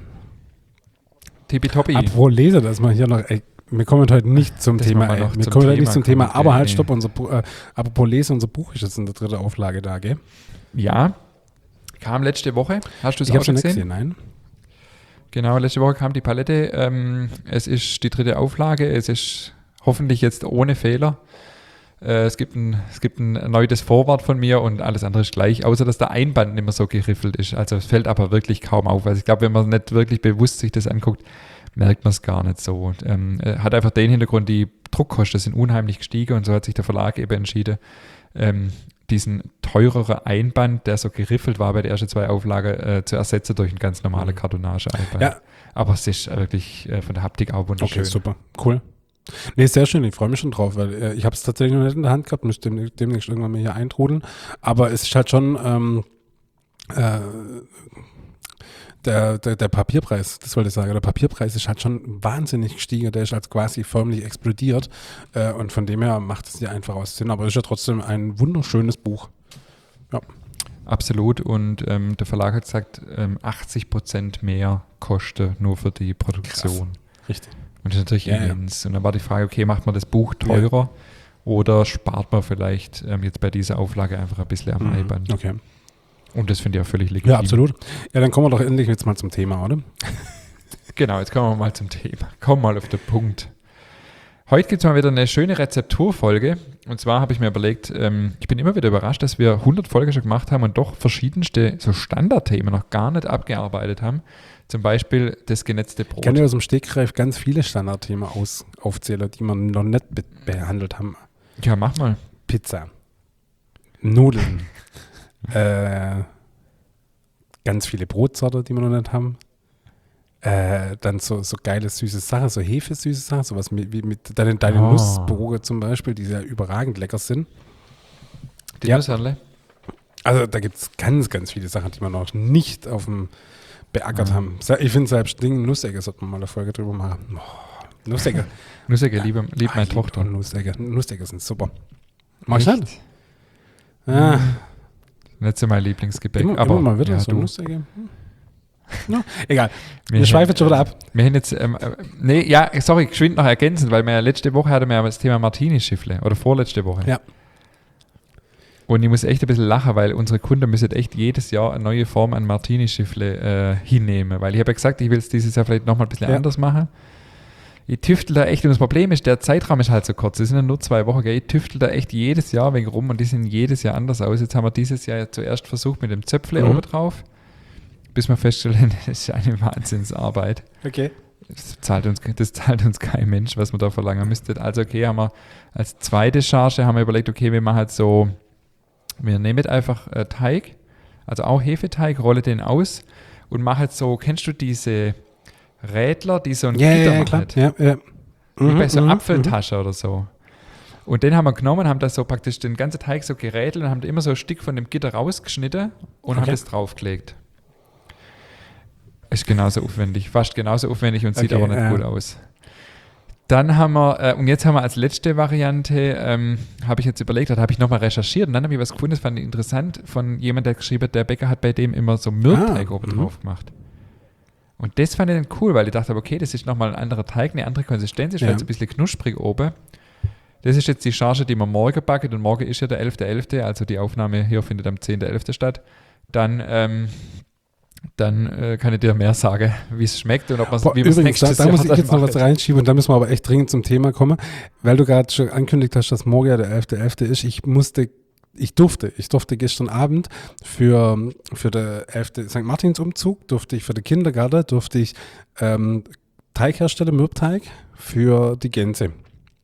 Tippitoppi. Apropos Leser, dass man hier noch, ey, wir kommen heute nicht zum Das Thema, machen wir ey. noch Wir zum kommen heute Thema nicht zum Thema, kommen, aber okay, halt, nee. stopp, unser Bu- äh, apropos Lese, unser Buch ist jetzt in der dritten Auflage da, gell? Ja, kam letzte Woche. Hast du es Ich auch habe schon schon nicht gesehen? gesehen, nein. Genau, letzte Woche kam die Palette. Ähm, es ist die dritte Auflage. Es ist hoffentlich jetzt ohne Fehler. Äh, es, gibt ein, es gibt ein erneutes Vorwort von mir und alles andere ist gleich, außer dass der Einband nicht mehr so geriffelt ist. Also es fällt aber wirklich kaum auf. Also ich glaube, wenn man nicht wirklich bewusst sich das anguckt, merkt man es gar nicht so. Und, ähm, hat einfach den Hintergrund, die Druckkosten sind unheimlich gestiegen und so hat sich der Verlag eben entschieden, ähm, diesen teureren Einband, der so geriffelt war bei der ersten zwei Auflagen, äh, zu ersetzen durch ein ganz normales Mhm. Kartonage-Einband. Ja. Aber es ist wirklich äh, von der Haptik auch wunderschön. Okay, super, cool. Nee, sehr schön, ich freue mich schon drauf, weil äh, ich habe es tatsächlich noch nicht in der Hand gehabt, müsste dem, demnächst irgendwann mal hier eintrudeln, aber es ist halt schon ähm, äh, der, der, der Papierpreis, das wollte ich sagen, der Papierpreis ist halt schon wahnsinnig gestiegen, der ist halt quasi förmlich explodiert äh, und von dem her macht es dir einfach aus Sinn, aber es ist ja trotzdem ein wunderschönes Buch. Absolut. Und ähm, der Verlag hat gesagt, ähm, achtzig Prozent mehr Kosten nur für die Produktion. Richtig. Und das ist natürlich Ja, ja. immens. Und dann war die Frage, okay, macht man das Buch teurer oder spart man vielleicht ähm, jetzt bei dieser Auflage einfach ein bisschen am Mhm. Einband? Okay. Und das finde ich auch völlig legitim. Ja, absolut. Ja, dann kommen wir doch endlich jetzt mal zum Thema, oder? Genau, jetzt kommen wir mal zum Thema. Komm mal auf den Punkt. Heute gibt es mal wieder eine schöne Rezepturfolge. Und zwar habe ich mir überlegt, ähm, ich bin immer wieder überrascht, dass wir hundert Folgen schon gemacht haben und doch verschiedenste so Standardthemen noch gar nicht abgearbeitet haben. Zum Beispiel das genetzte Brot. Ich kann dir aus dem Stegreif ganz viele Standardthemen aus, aufzählen, die wir noch nicht be- behandelt haben. Ja, mach mal. Pizza, Nudeln, äh, ganz viele Brotsorten, die wir noch nicht haben. Äh, dann so, so geile süße Sachen, so Hefe-süße Sachen, sowas mit, wie mit deinen, deinen Oh. Nussbrote zum Beispiel, die sehr überragend lecker sind. Die Ja. Nusserle. Also da gibt es ganz, ganz viele Sachen, die wir noch nicht auf dem beackert Mhm. haben. Se- Ich finde selbst Ding Nussecke sollten wir mal eine Folge drüber machen. Oh, Nussecke. Nusserle, liebe, liebt Ah, meine ich liebe Tochter. auch Nussecke. Nussecke sind super. Magst du Echt? das? Ah, Nicht so mein Lieblingsgebäck. immer, aber immer mal wieder ja, so du. Nussecke. Hm. No, egal. Wir, Wir schweifen jetzt schon wieder ab. Wir haben jetzt, ähm, äh, nee, ja, sorry, geschwind noch ergänzend, weil wir ja letzte Woche hatten wir ja das Thema Martini-Schiffle oder vorletzte Woche. Ja. Und ich muss echt ein bisschen lachen, weil unsere Kunden müssen echt jedes Jahr eine neue Form an Martini-Schiffle äh, hinnehmen. Weil ich habe ja gesagt, ich will es dieses Jahr vielleicht nochmal ein bisschen Ja. anders machen. Ich tüftel da echt und das Problem ist, der Zeitraum ist halt so kurz. Es sind ja nur zwei Wochen, gell? Ich tüftel da echt jedes Jahr wegen rum und die sehen jedes Jahr anders aus. Jetzt haben wir dieses Jahr ja zuerst versucht mit dem Zöpfle Mhm. oben drauf, bis wir feststellen, das ist eine Wahnsinnsarbeit. Okay. Das zahlt uns, das zahlt uns kein Mensch, was man da verlangen müsste. Also okay, haben wir als zweite Charge haben wir überlegt, okay, wir machen halt so, wir nehmen einfach äh, Teig, also auch Hefeteig, rolle den aus und machen halt so, kennst du diese Rädler, die so ein Ja, Gitter ja, ja, machen? klar. Ja, ja. Wie Mhm, bei so mhm, Apfeltasche oder so. Und den haben wir genommen, haben das so praktisch den ganzen Teig so gerädelt und haben immer so ein Stück von dem Gitter rausgeschnitten und haben Okay. das draufgelegt. Ist genauso aufwendig, fast genauso aufwendig und sieht Okay, aber nicht ja. gut aus. Dann haben wir, äh, und jetzt haben wir als letzte Variante, ähm, habe ich jetzt überlegt, da habe ich nochmal recherchiert und dann habe ich was gefunden, das fand ich interessant, von jemandem, der geschrieben hat, der Bäcker hat bei dem immer so Mürbteig Ah, oben mhm. drauf gemacht. Und das fand ich dann cool, weil ich dachte, okay, das ist nochmal ein anderer Teig, eine andere Konsistenz, ist Ja. vielleicht so ein bisschen knusprig oben. Das ist jetzt die Charge, die wir morgen backen und morgen ist ja der elfter elfter, also die Aufnahme hier findet am zehnter elfter statt. Dann, ähm, dann äh, kann ich dir mehr sagen, wie es schmeckt und ob man's, Boah, wie wir es übrigens, da, nächstes da Jahr muss ich dann jetzt noch was machen. reinschieben und da müssen wir aber echt dringend zum Thema kommen, weil du gerade schon angekündigt hast, dass morgen ja der elfter elfter ist. Ich musste, ich durfte, ich durfte gestern Abend für, für den elften Sankt Martins Umzug, durfte ich für den Kindergarten, durfte ich ähm, Teig herstellen, Mürbteig für die Gänse.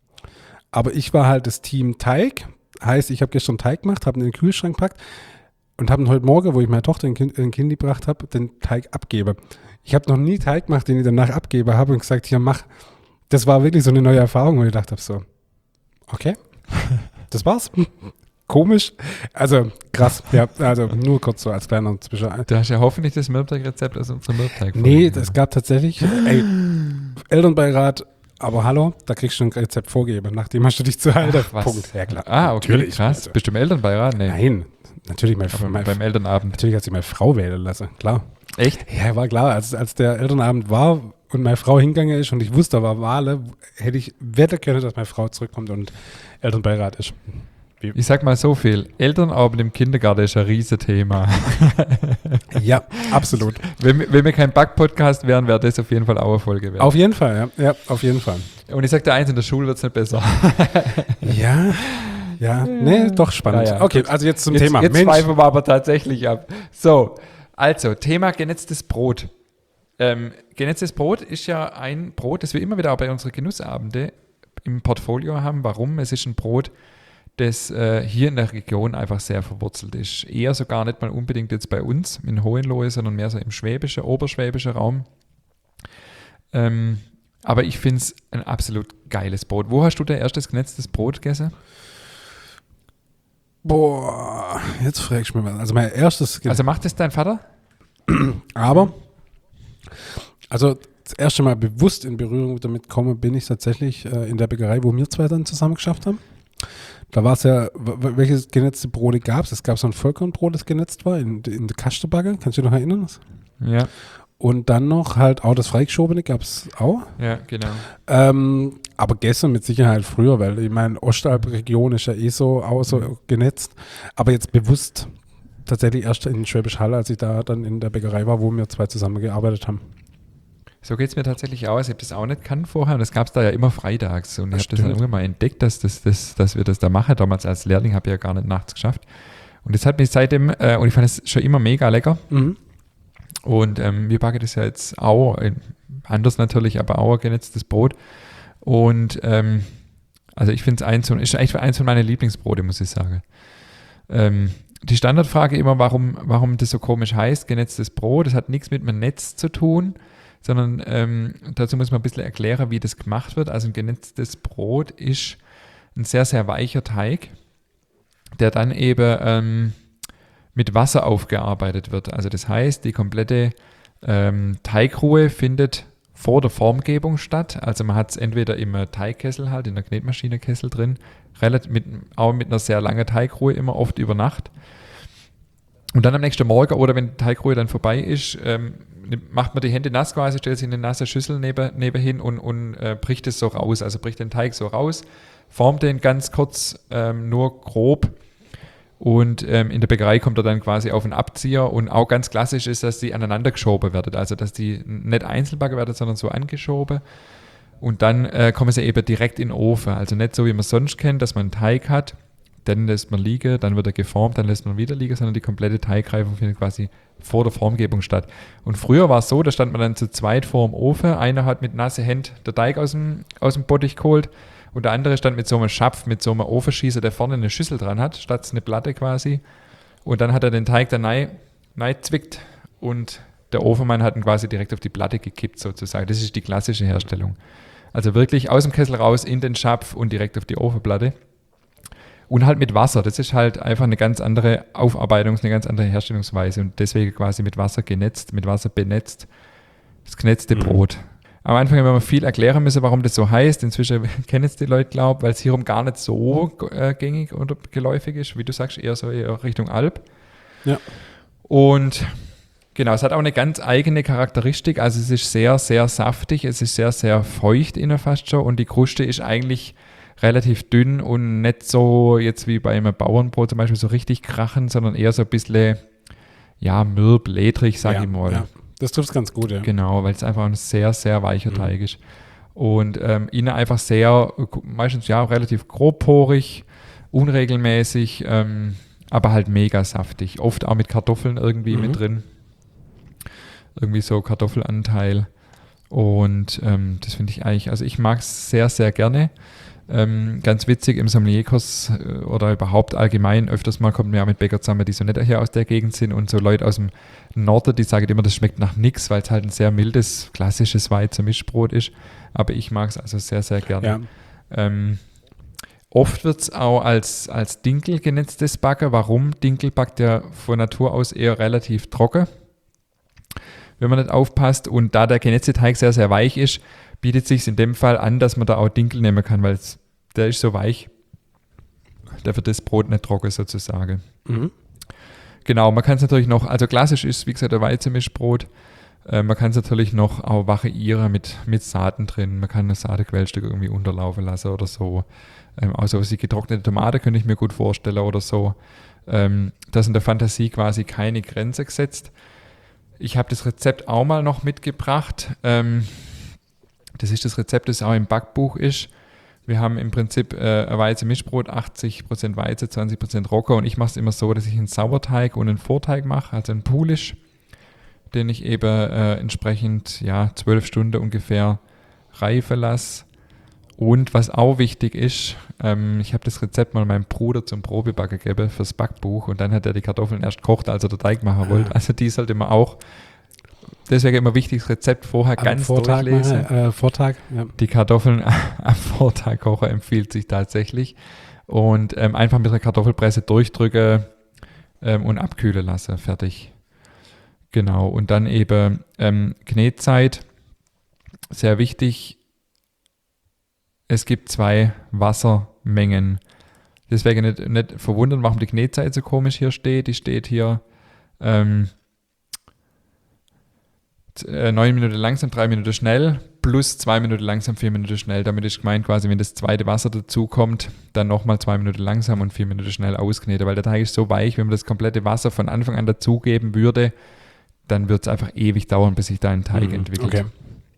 Aber ich war halt das Team Teig, heißt, ich habe gestern Teig gemacht, habe ihn in den Kühlschrank gepackt und habe ihn heute Morgen, wo ich meine Tochter in den Kind, in den Kind gebracht habe, den Teig abgebe. Ich habe noch nie Teig gemacht, den ich danach abgebe habe und gesagt, hier mach. Das war wirklich so eine neue Erfahrung, wo ich gedacht habe, so, okay, das war's. Komisch. Also krass, ja, also nur kurz so als kleiner Zwischen. Du hast ja hoffentlich das Mürbteig-Rezept aus unserem Mürbteig. Nee, das gab tatsächlich, ey, Elternbeirat, aber hallo, da kriegst du ein Rezept vorgegeben, nachdem hast du dich zu halten. Ach, was? Punkt. Ja, klar. Ah, okay, Natürlich, krass. also. Bist du im Elternbeirat? Nee. Nein, natürlich, mein, Aber mein, beim Elternabend. natürlich hat sich meine Frau wählen lassen, klar. Echt? Ja, war klar, als, als der Elternabend war und meine Frau hingegangen ist und ich wusste, da war Wale, hätte ich wetten können, dass meine Frau zurückkommt und Elternbeirat ist. Ich sag mal so viel. Elternabend im Kindergarten ist ein Riesenthema. Ja, absolut. wenn, wir- wenn wir kein Back-Podcast wären, wäre das auf jeden Fall auch eine Folge wert. Auf jeden Fall, ja, ja, auf jeden Fall. Und ich sag dir eins, in der Schule wird es nicht besser. Ja, ja, nee, doch spannend. Ja, ja. Okay, also jetzt zum jetzt, Thema. Jetzt Mensch, schweifen wir aber tatsächlich ab. So, also, Thema genetztes Brot. Ähm, genetztes Brot ist ja ein Brot, das wir immer wieder auch bei unseren Genussabende im Portfolio haben. Warum? Es ist ein Brot, das äh, hier in der Region einfach sehr verwurzelt ist. Eher sogar nicht mal unbedingt jetzt bei uns in Hohenlohe, sondern mehr so im schwäbischen, oberschwäbischen Raum. Ähm, aber ich finde es ein absolut geiles Brot. Wo hast du dein erstes genetztes Brot gegessen? boah, jetzt fragst du mich was. Also mein erstes, Also macht es dein Vater? aber, also das erste Mal bewusst in Berührung damit komme, bin ich tatsächlich äh, in der Bäckerei, wo wir zwei dann zusammen geschafft haben. Da war es ja, w- welches genetzte Brote gab es? Es gab so ein Vollkornbrot, das genetzt war, in, in der Kastenbagger, kannst du dich noch erinnern? Ja, Und dann noch halt auch das Freigeschobene gab es auch. ja, genau. Ähm, aber gestern mit Sicherheit früher, weil ich meine, Ostalb-Region ist ja eh so auch so genetzt. Aber jetzt bewusst tatsächlich erst in Schwäbisch Hall, als ich da dann in der Bäckerei war, wo wir zwei zusammen gearbeitet haben. So geht es mir tatsächlich aus. Ich habe das auch nicht gekannt vorher und das gab es da ja immer freitags. Und ich habe das dann irgendwann mal entdeckt, dass, das, das, dass wir das da machen. Damals als Lehrling habe ich ja gar nicht nachts geschafft. Und das hat mich seitdem, äh, und ich fand es schon immer mega lecker. Mhm. Und ähm, wir backen das ja jetzt auch, äh, anders natürlich, aber auch genetztes Brot. Und ähm, also ich finde es eins, ist echt eins von meinen Lieblingsbrote, muss ich sagen. Ähm, die Standardfrage immer, warum, warum das so komisch heißt, genetztes Brot, das hat nichts mit einem Netz zu tun, sondern ähm, dazu muss man ein bisschen erklären, wie das gemacht wird. Also ein genetztes Brot ist ein sehr, sehr weicher Teig, der dann eben ähm, mit Wasser aufgearbeitet wird. Also das heißt, die komplette ähm, Teigruhe findet vor der Formgebung statt. Also man hat es entweder im Teigkessel halt, in der Knetmaschine-Kessel drin, relativ mit, auch mit einer sehr langen Teigruhe, immer oft über Nacht. Und dann am nächsten Morgen oder wenn die Teigruhe dann vorbei ist, ähm, macht man die Hände nass quasi, stellt sie in eine nasse Schüssel neben, nebenhin und, und äh, bricht es so raus. Also bricht den Teig so raus, formt den ganz kurz, ähm, nur grob. Und ähm, in der Bäckerei kommt er dann quasi auf einen Abzieher. Und auch ganz klassisch ist, dass die aneinander geschoben werden. Also dass die nicht einzeln backen werden, sondern so angeschoben. Und dann äh, kommen sie eben direkt in den Ofen. Also nicht so, wie man es sonst kennt, dass man einen Teig hat, dann lässt man liegen, dann wird er geformt, dann lässt man wieder liegen, sondern die komplette Teigreifung findet quasi vor der Formgebung statt. Und früher war es so, da stand man dann zu zweit vor dem Ofen. Einer hat mit nasse Händen den Teig aus dem, aus dem Bottich geholt und der andere stand mit so einem Schapf, mit so einem Ofenschießer, der vorne eine Schüssel dran hat, statt eine Platte quasi. Und dann hat er den Teig dann rein, rein zwickt und der Ofenmann hat ihn quasi direkt auf die Platte gekippt sozusagen. Das ist die klassische Herstellung. Also wirklich aus dem Kessel raus in den Schapf und direkt auf die Ofenplatte. Und halt mit Wasser. Das ist halt einfach eine ganz andere Aufarbeitung, eine ganz andere Herstellungsweise und deswegen quasi mit Wasser genetzt, mit Wasser benetzt, das genetzte mhm. Brot. Am Anfang haben wir viel erklären müssen, warum das so heißt. Inzwischen kennen es die Leute, glaube ich, weil es hierum gar nicht so äh, gängig oder geläufig ist, wie du sagst, eher so eher Richtung Alp. Ja. Und genau, es hat auch eine ganz eigene Charakteristik. Also es ist sehr, sehr saftig, es ist sehr, sehr feucht innen fast schon und die Kruste ist eigentlich relativ dünn und nicht so jetzt wie bei einem Bauernbrot zum Beispiel so richtig krachen, sondern eher so ein bisschen, ja, mürb, ledrig, sag ja, ich mal. Ja. Das trifft es ganz gut, ja. Genau, weil es einfach ein sehr, sehr weicher mhm. Teig ist. Und ähm, innen einfach sehr, meistens ja, relativ grobporig, unregelmäßig, ähm, aber halt mega saftig. Oft auch mit Kartoffeln irgendwie mhm. mit drin. Irgendwie so Kartoffelanteil. Und ähm, das finde ich eigentlich, also ich mag es sehr, sehr gerne. Ähm, ganz witzig, im Sommelierkurs äh, oder überhaupt allgemein, öfters mal kommt man ja mit Bäcker zusammen, die so nicht hier aus der Gegend sind und so Leute aus dem Norden, die sagen immer, das schmeckt nach nichts, weil es halt ein sehr mildes, klassisches Weizen-Mischbrot ist. Aber ich mag es also sehr, sehr gerne. Ja. Ähm, oft wird es auch als, als Dinkel genetztes Backen. Warum? Dinkel backt ja von Natur aus eher relativ trocken, wenn man nicht aufpasst. Und da der genetzte Teig sehr, sehr weich ist, bietet es sich in dem Fall an, dass man da auch Dinkel nehmen kann, weil der ist so weich, da wird das Brot nicht trocken sozusagen. Mhm. Genau, man kann es natürlich noch, also klassisch ist, wie gesagt, der Weizenmischbrot, äh, man kann es natürlich noch auch variieren mit, mit Saaten drin, man kann ein Saatenquellstück irgendwie unterlaufen lassen oder so. Ähm, also die getrocknete Tomate könnte ich mir gut vorstellen oder so. Ähm, da ist in der Fantasie quasi keine Grenze gesetzt. Ich habe das Rezept auch mal noch mitgebracht. Ähm, Das ist das Rezept, das auch im Backbuch ist. Wir haben im Prinzip äh, ein Weizen-Mischbrot, achtzig Prozent Weizen, zwanzig Prozent Roggen. Und ich mache es immer so, dass ich einen Sauerteig und einen Vorteig mache, also einen Pulisch, den ich eben äh, entsprechend ja, zwölf Stunden ungefähr reifen lasse. Und was auch wichtig ist, ähm, ich habe das Rezept mal meinem Bruder zum Probebacken gegeben fürs Backbuch. Und dann hat er die Kartoffeln erst gekocht, als er den Teig machen wollte. Also die sollte man auch... Deswegen immer wichtig, das Rezept vorher am ganz Vortag durchlesen. Mal, äh, Vortag, ja. Die Kartoffeln am Vortag kochen empfiehlt sich tatsächlich. Und ähm, einfach mit der Kartoffelpresse durchdrücken ähm, und abkühlen lassen. Fertig. Genau. Und dann eben ähm, Knetzeit. Sehr wichtig. Es gibt zwei Wassermengen. Deswegen nicht, nicht verwundern, warum die Knetzeit so komisch hier steht. Die steht hier... Ähm, neun Minuten langsam, drei Minuten schnell, plus zwei Minuten langsam, vier Minuten schnell. Damit ist gemeint quasi, wenn das zweite Wasser dazu kommt, dann nochmal zwei Minuten langsam und vier Minuten schnell auskneten, weil der Teig ist so weich, wenn man das komplette Wasser von Anfang an dazugeben würde, dann wird es einfach ewig dauern, bis sich da ein Teig mhm, entwickelt. Okay.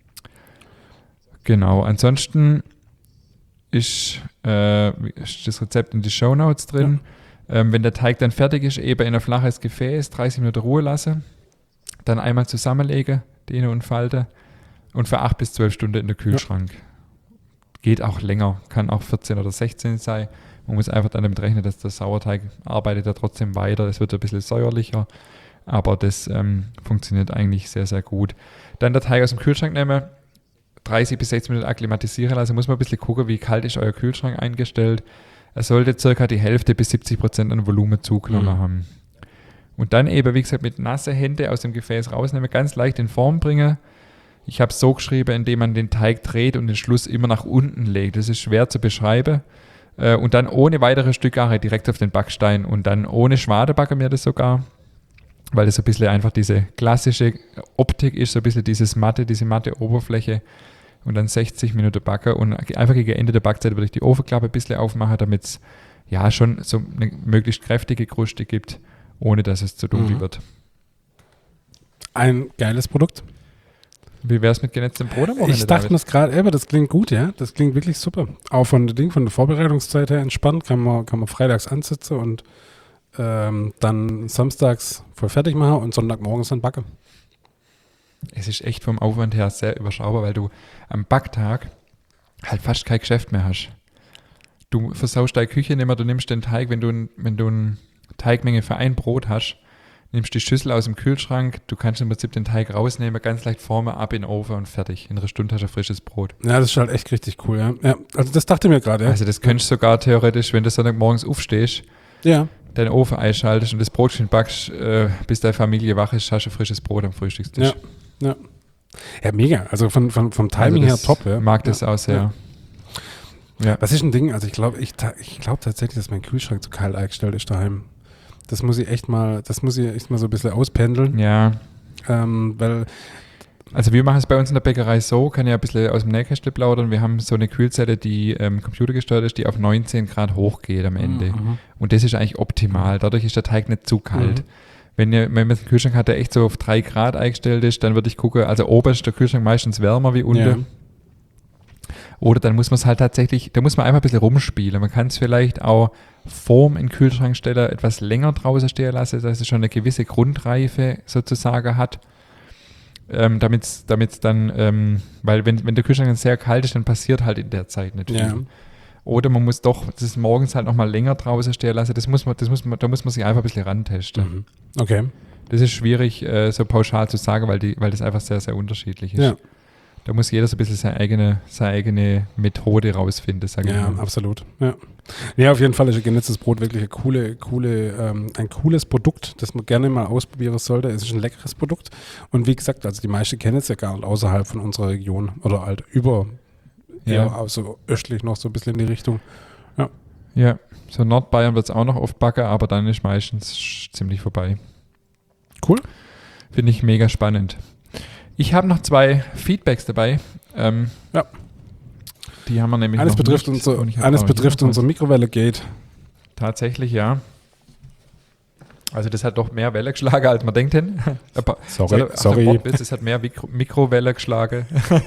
Genau, ansonsten ist, äh, ist das Rezept in die Shownotes drin. Ja. Ähm, wenn der Teig dann fertig ist, eben in ein flaches Gefäß, dreißig Minuten Ruhe lassen, dann einmal zusammenlegen, dehnen und falten und für acht bis zwölf Stunden in den Kühlschrank. Ja. Geht auch länger, kann auch vierzehn oder sechzehn sein. Man muss einfach dann damit rechnen, dass der Sauerteig arbeitet ja trotzdem weiter, es wird ein bisschen säuerlicher, aber das ähm, funktioniert eigentlich sehr, sehr gut. Dann der Teig aus dem Kühlschrank nehmen, dreißig bis sechzig Minuten akklimatisieren lassen, muss man ein bisschen gucken, wie kalt ist euer Kühlschrank eingestellt. Er sollte circa die Hälfte bis siebzig Prozent an Volumen zugenommen mhm. haben. Und dann eben, wie gesagt, mit nassen Händen aus dem Gefäß rausnehmen, ganz leicht in Form bringen. Ich habe es so geschrieben, indem man den Teig dreht und den Schluss immer nach unten legt. Das ist schwer zu beschreiben. Und dann ohne weitere Stückgare direkt auf den Backstein und dann ohne Schwade backen wir das sogar, weil das so ein bisschen einfach diese klassische Optik ist, so ein bisschen dieses matte, diese matte Oberfläche und dann sechzig Minuten backen und einfach gegen Ende der Backzeit würde ich die Ofenklappe ein bisschen aufmachen, damit es ja schon so eine möglichst kräftige Kruste gibt, ohne dass es zu dunkel mhm. wird. Ein geiles Produkt. Wie wäre es mit genetztem Brot am Wochenende? Ich dachte mir das gerade, aber das klingt gut, ja. Das klingt wirklich super. Auch von der Ding, von der Vorbereitungszeit her entspannt, kann man, kann man freitags ansitzen und ähm, dann samstags voll fertig machen und sonntagmorgens dann backen. Es ist echt vom Aufwand her sehr überschaubar, weil du am Backtag halt fast kein Geschäft mehr hast. Du versaust deine Küche nicht mehr, du nimmst den Teig, wenn du, wenn du eine Teigmenge für ein Brot hast, nimmst die Schüssel aus dem Kühlschrank, du kannst im Prinzip den Teig rausnehmen, ganz leicht formen, ab in den Ofen und fertig. In einer Stunde hast du frisches Brot. Ja, das ist halt echt richtig cool, ja. ja also das dachte ich mir gerade, ja. Also das könntest du sogar theoretisch, wenn du Sonntagmorgens aufstehst, ja. deinen Ofen einschaltest und das Brotchen backst, äh, bis deine Familie wach ist, hast du frisches Brot am Frühstückstisch. Ja, ja. Ja, mega. Also von, von, vom Timing also her top, ja. Mag das ja. auch sehr. Ja. Ja. Das ist ein Ding, also ich glaube ich, ich glaub tatsächlich, dass mein Kühlschrank zu kalt eingestellt ist daheim. Das muss ich echt mal, das muss ich echt mal so ein bisschen auspendeln. Ja. Ähm, weil also wir machen es bei uns in der Bäckerei so, kann ja ein bisschen aus dem Nähkästchen plaudern. Wir haben so eine Kühlzelle, die ähm, computergesteuert ist, die auf neunzehn Grad hochgeht am Ende. Mhm. Und das ist eigentlich optimal. Dadurch ist der Teig nicht zu kalt. Mhm. Wenn, ihr, wenn man den Kühlschrank hat, der echt so auf drei Grad eingestellt ist, dann würde ich gucken, also oben ist der Kühlschrank meistens wärmer wie unten. Ja. Oder dann muss man es halt tatsächlich, da muss man einfach ein bisschen rumspielen. Man kann es vielleicht auch vorm in den Kühlschrank stellen, etwas länger draußen stehen lassen, dass es schon eine gewisse Grundreife sozusagen hat. Ähm, damit es dann, ähm, weil wenn, wenn der Kühlschrank dann sehr kalt ist, dann passiert halt in der Zeit nicht viel. Ja. Oder man muss doch das morgens halt nochmal länger draußen stehen lassen. Das muss man, das muss man, da muss man sich einfach ein bisschen rantesten. Mhm. Okay. Das ist schwierig, äh, so pauschal zu sagen, weil, die, weil das einfach sehr, sehr unterschiedlich ist. Ja. Da muss jeder so ein bisschen seine eigene, seine eigene Methode rausfinden, sage ich mal. Ja, absolut. Ja. ja, auf jeden Fall ist ein genetztes Brot wirklich eine coole, coole, ähm, ein cooles Produkt, das man gerne mal ausprobieren sollte. Es ist ein leckeres Produkt. Und wie gesagt, also die meisten kennen es ja gar nicht außerhalb von unserer Region oder halt über, ja, eher also östlich noch so ein bisschen in die Richtung. Ja, ja. So Nordbayern wird es auch noch oft backen, aber dann ist meistens ziemlich vorbei. Cool. Finde ich mega spannend. Ich habe noch zwei Feedbacks dabei. Ähm, ja. Die haben wir nämlich eines noch betrifft nicht. Unser, eines betrifft unser Mikrowelle-Gate. Tatsächlich, ja. Also das hat doch mehr Welle geschlagen, als man denkt. Hin. Sorry, Ach, sorry. Es hat mehr Mikro- Mikrowelle geschlagen.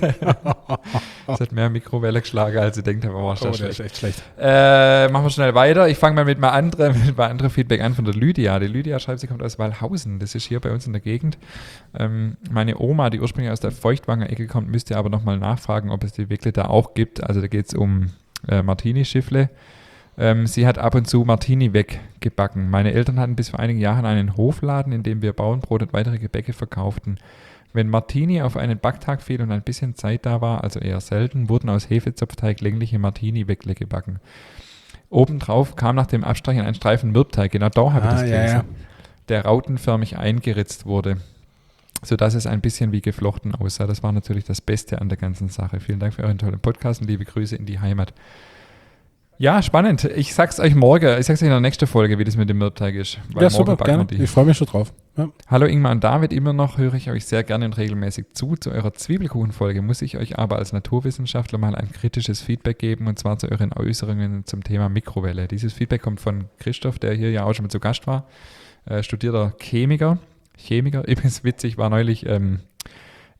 Es hat mehr Mikrowelle geschlagen, als ich denkt habe. Oh, oh, der ist echt schlecht. Äh, machen wir schnell weiter. Ich fange mal mit mal andere, mit mal andere Feedback an von der Lydia. Die Lydia schreibt, sie kommt aus Walhausen. Das ist hier bei uns in der Gegend. Ähm, meine Oma, die ursprünglich aus der Feuchtwanger-Ecke kommt, müsste aber nochmal nachfragen, ob es die wirklich da auch gibt. Also da geht es um äh, Martini-Schiffle. Ähm, sie hat ab und zu Martini weggebacken. Meine Eltern hatten bis vor einigen Jahren einen Hofladen, in dem wir Bauernbrot und weitere Gebäcke verkauften. Wenn Martini auf einen Backtag fiel und ein bisschen Zeit da war, also eher selten, wurden aus Hefezopfteig längliche Martini-Weckle gebacken. Obendrauf kam nach dem Abstreichen ein Streifen Mürbteig, genau da habe ich ah, das ja, gelesen, ja. der rautenförmig eingeritzt wurde, sodass es ein bisschen wie geflochten aussah. Das war natürlich das Beste an der ganzen Sache. Vielen Dank für euren tollen Podcast und liebe Grüße in die Heimat. Ja, spannend. Ich sag's euch morgen, ich sag's euch in der nächsten Folge, wie das mit dem Mürbteig ist. Ja, super, gerne. Ich freue mich schon drauf. Ja. Hallo Ingmar und David, immer noch höre ich euch sehr gerne und regelmäßig zu. Zu eurer Zwiebelkuchenfolge muss ich euch aber als Naturwissenschaftler mal ein kritisches Feedback geben, und zwar zu euren Äußerungen zum Thema Mikrowelle. Dieses Feedback kommt von Christoph, der hier ja auch schon mal zu Gast war, äh, studierter Chemiker. Chemiker, übrigens witzig, war neulich... Ähm,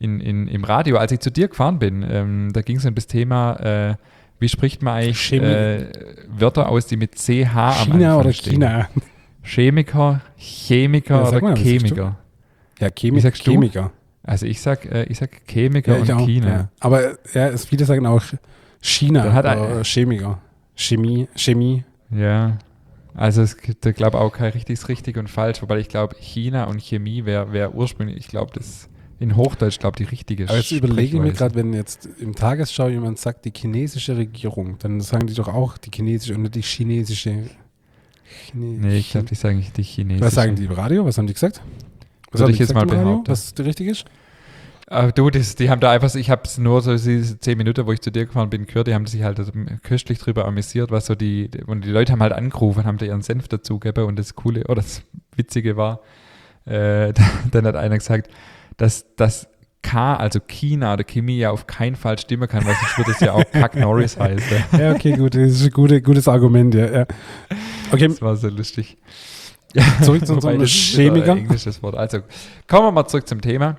in, in, im Radio, als ich zu dir gefahren bin. Ähm, da ging es um das Thema, äh, wie spricht man eigentlich äh, Wörter aus, die mit C H am China Anfang oder stehen? China? Chemiker, Chemiker Ja, sag oder mal, was sagst Chemiker? Ja, Chemi- Wie sagst du? Chemiker. Also ich sag, äh, ich sag Chemiker Ja, ich und auch, China. ja. Aber ja, es, viele sagen auch China Dann hat oder er- Chemiker. Chemie, Chemie. Ja, also es gibt, ich glaube, auch kein richtiges richtig und falsch, wobei ich glaube, China und Chemie wäre wär ursprünglich, ich glaube, das in Hochdeutsch, glaube ich, die richtige Aber jetzt überlege ich mir Sprechweise. gerade, wenn jetzt im Tagesschau jemand sagt, die chinesische Regierung, dann sagen die doch auch die chinesische und nicht die chinesische. Chine Nee, ich glaube, die sagen nicht die chinesische. Was sagen die im Radio? Was haben die gesagt? Was Würde haben ich die jetzt gesagt mal im Radio, behaupten. was richtig ist? Aber du, das, die haben da einfach, so- ich habe es nur so diese zehn Minuten, wo ich zu dir gefahren bin, gehört, die haben sich halt köstlich drüber amüsiert, was so die, und die Leute haben halt angerufen und haben da ihren Senf dazugegeben und das Coole, oder das Witzige war, äh, dann hat einer gesagt, dass das K, also China oder Chemie ja auf keinen Fall stimmen kann, weil sonst würde es ja auch Chuck Norris heißen. Ja, okay, gut. Das ist ein gute, gutes Argument, ja. ja. Okay, Das war so lustig. zurück zu Wobei, unserem das ist wieder Chemiker. ein englisches Wort. Also kommen wir mal zurück zum Thema.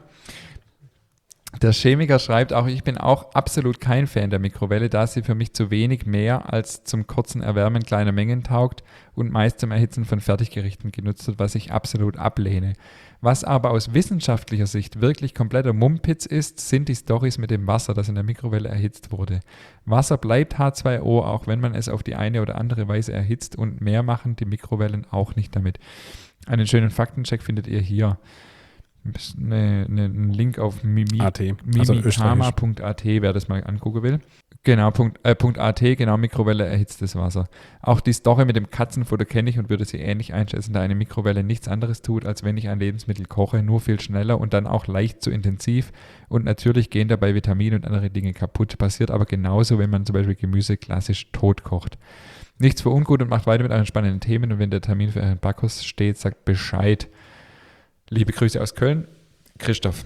Der Chemiker schreibt auch, ich bin auch absolut kein Fan der Mikrowelle, da sie für mich zu wenig mehr als zum kurzen Erwärmen kleiner Mengen taugt und meist zum Erhitzen von Fertiggerichten genutzt wird, was ich absolut ablehne. Was aber aus wissenschaftlicher Sicht wirklich kompletter Mumpitz ist, sind die Storys mit dem Wasser, das in der Mikrowelle erhitzt wurde. Wasser bleibt H zwei O, auch wenn man es auf die eine oder andere Weise erhitzt, und mehr machen die Mikrowellen auch nicht damit. Einen schönen Faktencheck findet ihr hier. Eine, eine, einen Link auf mimi, A T, also mimikama punkt a t, wer das mal angucken will. Genau, Punkt, äh, Punkt .at, genau, Mikrowelle erhitztes Wasser. Auch die Story mit dem Katzenfutter kenne ich und würde sie ähnlich einschätzen, da eine Mikrowelle nichts anderes tut, als wenn ich ein Lebensmittel koche, nur viel schneller und dann auch leicht zu intensiv. Und natürlich gehen dabei Vitamine und andere Dinge kaputt. Passiert aber genauso, wenn man zum Beispiel Gemüse klassisch tot kocht. Nichts für ungut und macht weiter mit euren spannenden Themen. Und wenn der Termin für euren Backkurs steht, sagt Bescheid. Liebe Grüße aus Köln, Christoph.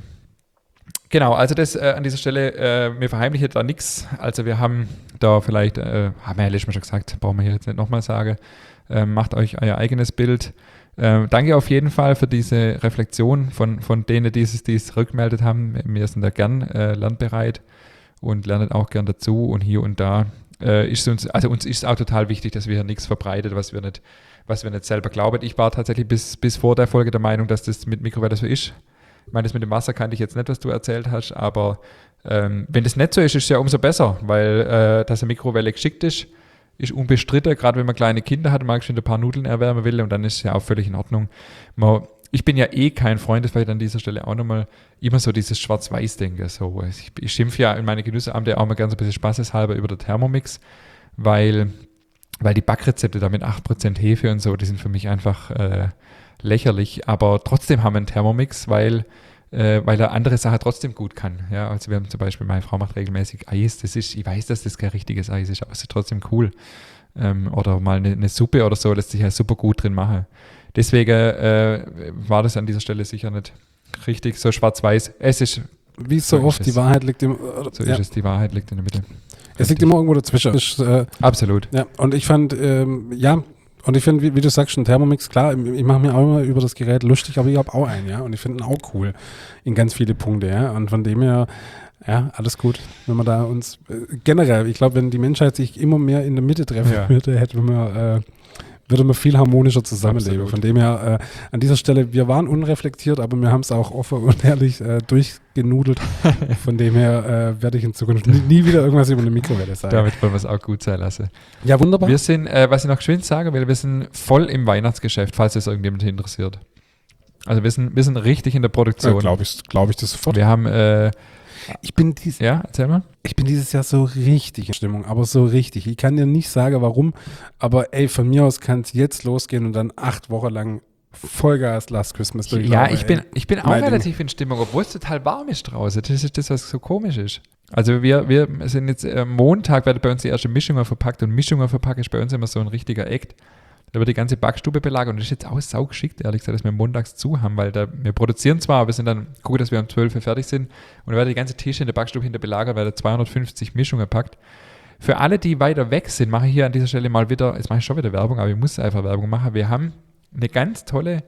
Genau, also das äh, an dieser Stelle, äh, wir verheimlichen da nichts. Also wir haben da vielleicht, äh, haben wir ja letztes Mal schon gesagt, brauchen wir hier jetzt nicht nochmal sagen, äh, macht euch euer eigenes Bild. Äh, danke auf jeden Fall für diese Reflexion von, von denen, die es, die es rückgemeldet haben. Wir sind da gern äh, lernbereit und lernen auch gern dazu. Und hier und da äh, ist uns, also uns ist auch total wichtig, dass wir hier nichts verbreitet, was wir nicht was wir nicht selber glauben. Ich war tatsächlich bis, bis vor der Folge der Meinung, dass das mit Mikrowelle so ist. Ich meine, das mit dem Wasser kannte ich jetzt nicht, was du erzählt hast, aber ähm, wenn das nicht so ist, ist es ja umso besser, weil äh, dass eine Mikrowelle geschickt ist, ist unbestritten, gerade wenn man kleine Kinder hat und mal schon ein paar Nudeln erwärmen will, und dann ist es ja auch völlig in Ordnung. Man, ich bin ja eh kein Freund, das vielleicht an dieser Stelle auch nochmal, immer so dieses Schwarz-Weiß-Denken. So. Ich, ich schimpfe ja in meine Genüsseabende auch mal ganz ein bisschen spaßeshalber über den Thermomix, weil Weil die Backrezepte da mit acht Prozent Hefe und so, die sind für mich einfach äh, lächerlich. Aber trotzdem haben wir einen Thermomix, weil, äh, weil er andere Sachen trotzdem gut kann. Ja, also wir haben zum Beispiel, meine Frau macht regelmäßig Eis. Das ist, ich weiß, dass das kein richtiges Eis ist, aber es ist trotzdem cool. Ähm, oder mal eine, eine Suppe oder so, lässt sich ja super gut drin machen. Deswegen äh, war das an dieser Stelle sicher nicht richtig so schwarz-weiß. Es ist, Wie so so oft, ist die es. Wahrheit liegt im... so ja. ist es, die Wahrheit liegt in der Mitte. Es liegt immer irgendwo dazwischen. Ist, äh, Absolut. ja, und ich fand, ähm, ja, und ich finde, wie, wie du sagst, ein Thermomix, klar, ich, ich mache mir auch immer über das Gerät lustig, aber ich habe auch einen, ja, und ich finde ihn auch cool in ganz viele Punkte, ja, und von dem her, ja, alles gut, wenn wir da uns, äh, generell, ich glaube, wenn die Menschheit sich immer mehr in der Mitte treffen Ja. würde, hätten wir, äh, würde man viel harmonischer zusammenleben. Absolut. Von dem her, äh, an dieser Stelle, wir waren unreflektiert, aber wir haben es auch offen und ehrlich äh, durchgenudelt. Von dem her äh, werde ich in Zukunft nie, nie wieder irgendwas über eine Mikrowelle sagen. Damit wollen wir es auch gut sein lassen. Ja, wunderbar. Wir sind, äh, was ich noch geschwind sagen will, wir sind voll im Weihnachtsgeschäft, falls es irgendjemand interessiert. Also wir sind, wir sind richtig in der Produktion. Glaube ich, glaub ich das sofort. Wir haben, äh, Ich bin, dies, ja, erzähl mal. ich bin dieses Jahr so richtig in Stimmung, aber so richtig. Ich kann dir nicht sagen, warum, aber ey, von mir aus kann es jetzt losgehen und dann acht Wochen lang Vollgas Last Christmas durchlaufen. Ja, ich ey. bin, ich bin auch Mein relativ in Stimmung, obwohl es total warm ist draußen. Das ist das, was so komisch ist. Also wir, wir sind jetzt, äh, Montag werden bei uns die erste Mischungen verpackt, und Mischungen verpacken ist bei uns immer so ein richtiger Act. Da wird die ganze Backstube belagert, und das ist jetzt auch saugeschickt, ehrlich gesagt, dass wir montags zu haben, weil da, wir produzieren zwar, aber wir sind dann, gucken, dass wir um zwölf Uhr fertig sind, und dann werden die ganze Tische in der Backstube hinter belagert, weil da zweihundertfünfzig Mischungen packt. Für alle, die weiter weg sind, mache ich hier an dieser Stelle mal wieder, jetzt mache ich schon wieder Werbung, aber ich muss einfach Werbung machen. Wir haben eine ganz tolle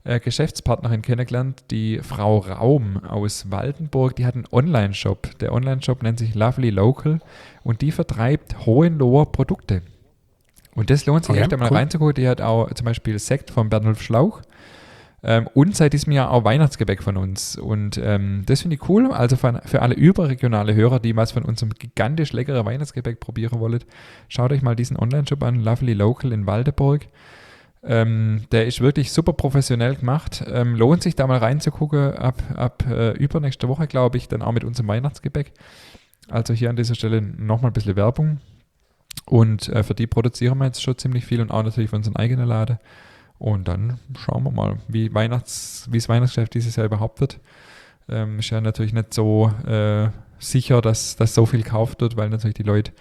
äh, Geschäftspartnerin kennengelernt, die Frau Raum aus Waldenburg. Die hat einen Online-Shop. Der Online-Shop nennt sich Lovely Local und die vertreibt Hohenloher Produkte. Und das lohnt sich Okay, echt einmal cool. reinzugucken. Die hat auch zum Beispiel Sekt von Bernulf Schlauch. Ähm, und seit diesem Jahr auch Weihnachtsgebäck von uns. Und ähm, das finde ich cool. Also für, für alle überregionale Hörer, die was von unserem gigantisch leckeren Weihnachtsgebäck probieren wollen, schaut euch mal diesen Online-Shop an, Lovely Local in Waldenburg. Ähm, der ist wirklich super professionell gemacht. Ähm, lohnt sich da mal reinzugucken. Ab, ab äh, übernächste Woche, glaube ich, dann auch mit unserem Weihnachtsgebäck. Also hier an dieser Stelle nochmal ein bisschen Werbung. Und äh, für die produzieren wir jetzt schon ziemlich viel und auch natürlich für unseren eigenen Laden. Und dann schauen wir mal, wie Weihnachts, wie das Weihnachtsgeschäft dieses Jahr überhaupt wird. Ähm, ist ja natürlich nicht so äh, sicher, dass, dass so viel gekauft wird, weil natürlich die Leute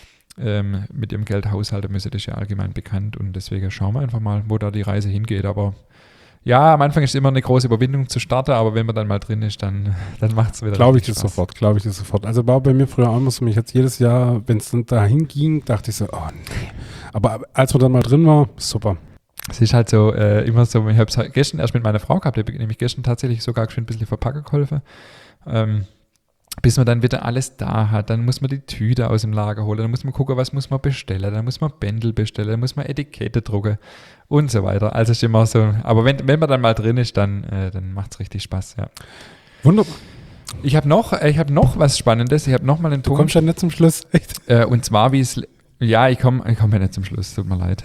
ähm, mit ihrem Geld haushalten müssen. Das ist ja allgemein bekannt. Und deswegen schauen wir einfach mal, wo da die Reise hingeht. Aber ja, am Anfang ist es immer eine große Überwindung zu starten, aber wenn man dann mal drin ist, dann, dann macht es wieder Glaube ich dir richtig Spaß. sofort, glaube ich dir sofort. Also war bei mir früher auch immer so, mich jetzt jedes Jahr, wenn es dann dahin ging, dachte ich so, oh nee. Aber als man dann mal drin war, super. Es ist halt so, äh, immer so, ich habe es gestern erst mit meiner Frau gehabt, ich habe nämlich gestern tatsächlich sogar schon ein bisschen verpacken geholfen. Ähm, bis man dann wieder alles da hat, dann muss man die Tüte aus dem Lager holen, dann muss man gucken, was muss man bestellen, dann muss man Bändel bestellen, dann muss man Etikette drucken und so weiter. Also ist immer so, aber wenn, wenn man dann mal drin ist, dann, äh, dann macht es richtig Spaß, ja. Wunderbar. Ich habe noch, ich hab noch was Spannendes, ich habe noch mal einen Du Punkt. kommst ja nicht zum Schluss. Echt? Äh, und zwar, wie es, ja, ich komme ich komm ja nicht zum Schluss, tut mir leid.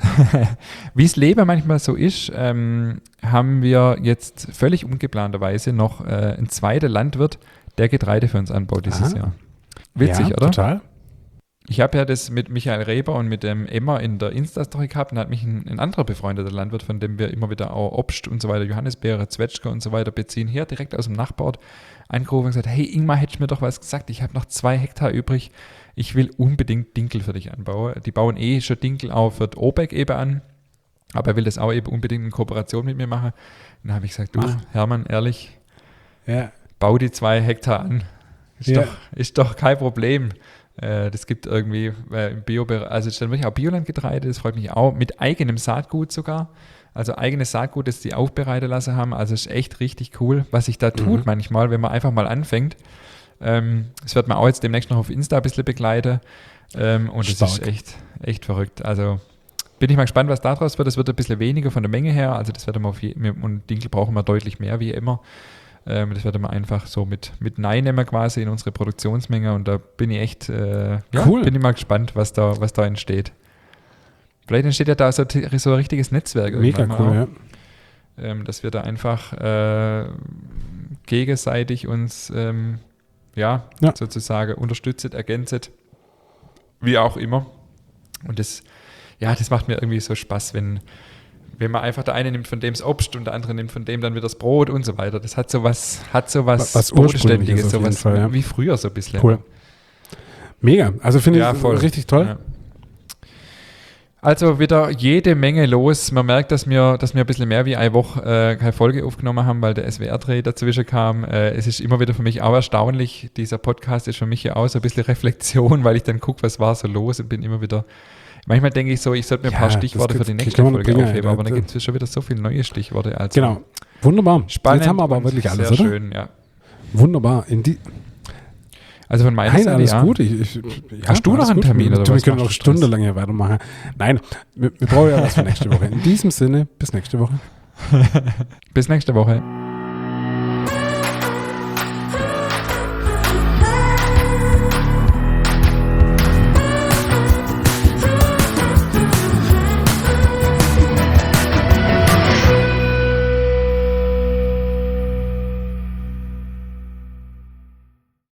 Wie es Leben manchmal so ist, ähm, haben wir jetzt völlig ungeplanterweise noch äh, einen zweiten Landwirt, der Getreide für uns anbaut dieses Aha. Jahr. Witzig, ja, oder? Total. Ich habe ja das mit Michael Reber und mit dem Emma in der Insta-Story gehabt und hat mich ein, ein anderer befreundeter Landwirt, von dem wir immer wieder auch Obst und so weiter, Johannisbeere, Zwetschge und so weiter beziehen, hier direkt aus dem Nachbarort angerufen und gesagt, hey Ingmar, hättest du mir doch was gesagt, ich habe noch zwei Hektar übrig, ich will unbedingt Dinkel für dich anbauen. Die bauen eh schon Dinkel auch für die Obeck eben an, aber er will das auch eben unbedingt in Kooperation mit mir machen. Und dann habe ich gesagt, du Mach. Hermann, ehrlich, Ja. bau die zwei Hektar an. Ist, Ja. doch, ist doch kein Problem. Äh, das gibt irgendwie äh, im Bio, also es ist dann wirklich auch Biolandgetreide, das freut mich auch, mit eigenem Saatgut sogar. Also eigenes Saatgut, das die aufbereiten lassen haben. Also es ist echt richtig cool, was sich da tut Mhm. manchmal, wenn man einfach mal anfängt. Ähm, das wird man auch jetzt demnächst noch auf Insta ein bisschen begleiten. Ähm, und es ist Stark. echt, echt verrückt. Also bin ich mal gespannt, was daraus wird. Es wird ein bisschen weniger von der Menge her. Also das werden wir auf je, und Dinkel brauchen wir deutlich mehr wie immer. Ähm, das werden wir einfach so mit, mit Nein nehmen quasi in unsere Produktionsmenge. Und da bin ich echt, äh, ja, Cool. bin ich mal gespannt, was da, was da entsteht. Vielleicht entsteht ja da so, so ein richtiges Netzwerk Mega irgendwann cool, mal ja. auch, ähm, dass wir da einfach äh, gegenseitig uns ähm, ja, Ja. sozusagen unterstützt, ergänzt, wie auch immer. Und das, ja, das macht mir irgendwie so Spaß, wenn, wenn man einfach, der eine nimmt von dem das Obst und der andere nimmt von dem dann wieder das Brot und so weiter. Das hat so was, hat so was, Was Bodenständiges, Ursprüngliches so auf jeden was Fall, ja. wie früher so ein bisschen. Cool. Mega. Also finde Ja, ich voll. richtig toll. Ja. Also wieder jede Menge los. Man merkt, dass wir, dass wir ein bisschen mehr wie eine Woche äh, keine Folge aufgenommen haben, weil der S W R-Dreh dazwischen kam. Äh, es ist immer wieder für mich auch erstaunlich. Dieser Podcast ist für mich ja auch so ein bisschen Reflexion, weil ich dann gucke, was war so los und bin immer wieder... Manchmal denke ich so, ich sollte mir ein Ja, paar das Stichworte für gibt- die die nächste kann man Folge bringen, aufheben, ja, aber dann das- gibt es schon wieder so viele neue Stichworte. Also Genau. Wunderbar. Spannend. Jetzt haben wir aber und wirklich alles, sehr oder? schön, ja. Wunderbar. In die, Also von meiner Nein, Seite, alles ja. gut. Ich, ich, ja, Hast du noch alles einen gut. Termin Wir, oder wir was können machst noch du stundenlang hier weitermachen. Nein, wir, wir brauchen ja was für nächste Woche. In diesem Sinne, bis nächste Woche. Bis nächste Woche.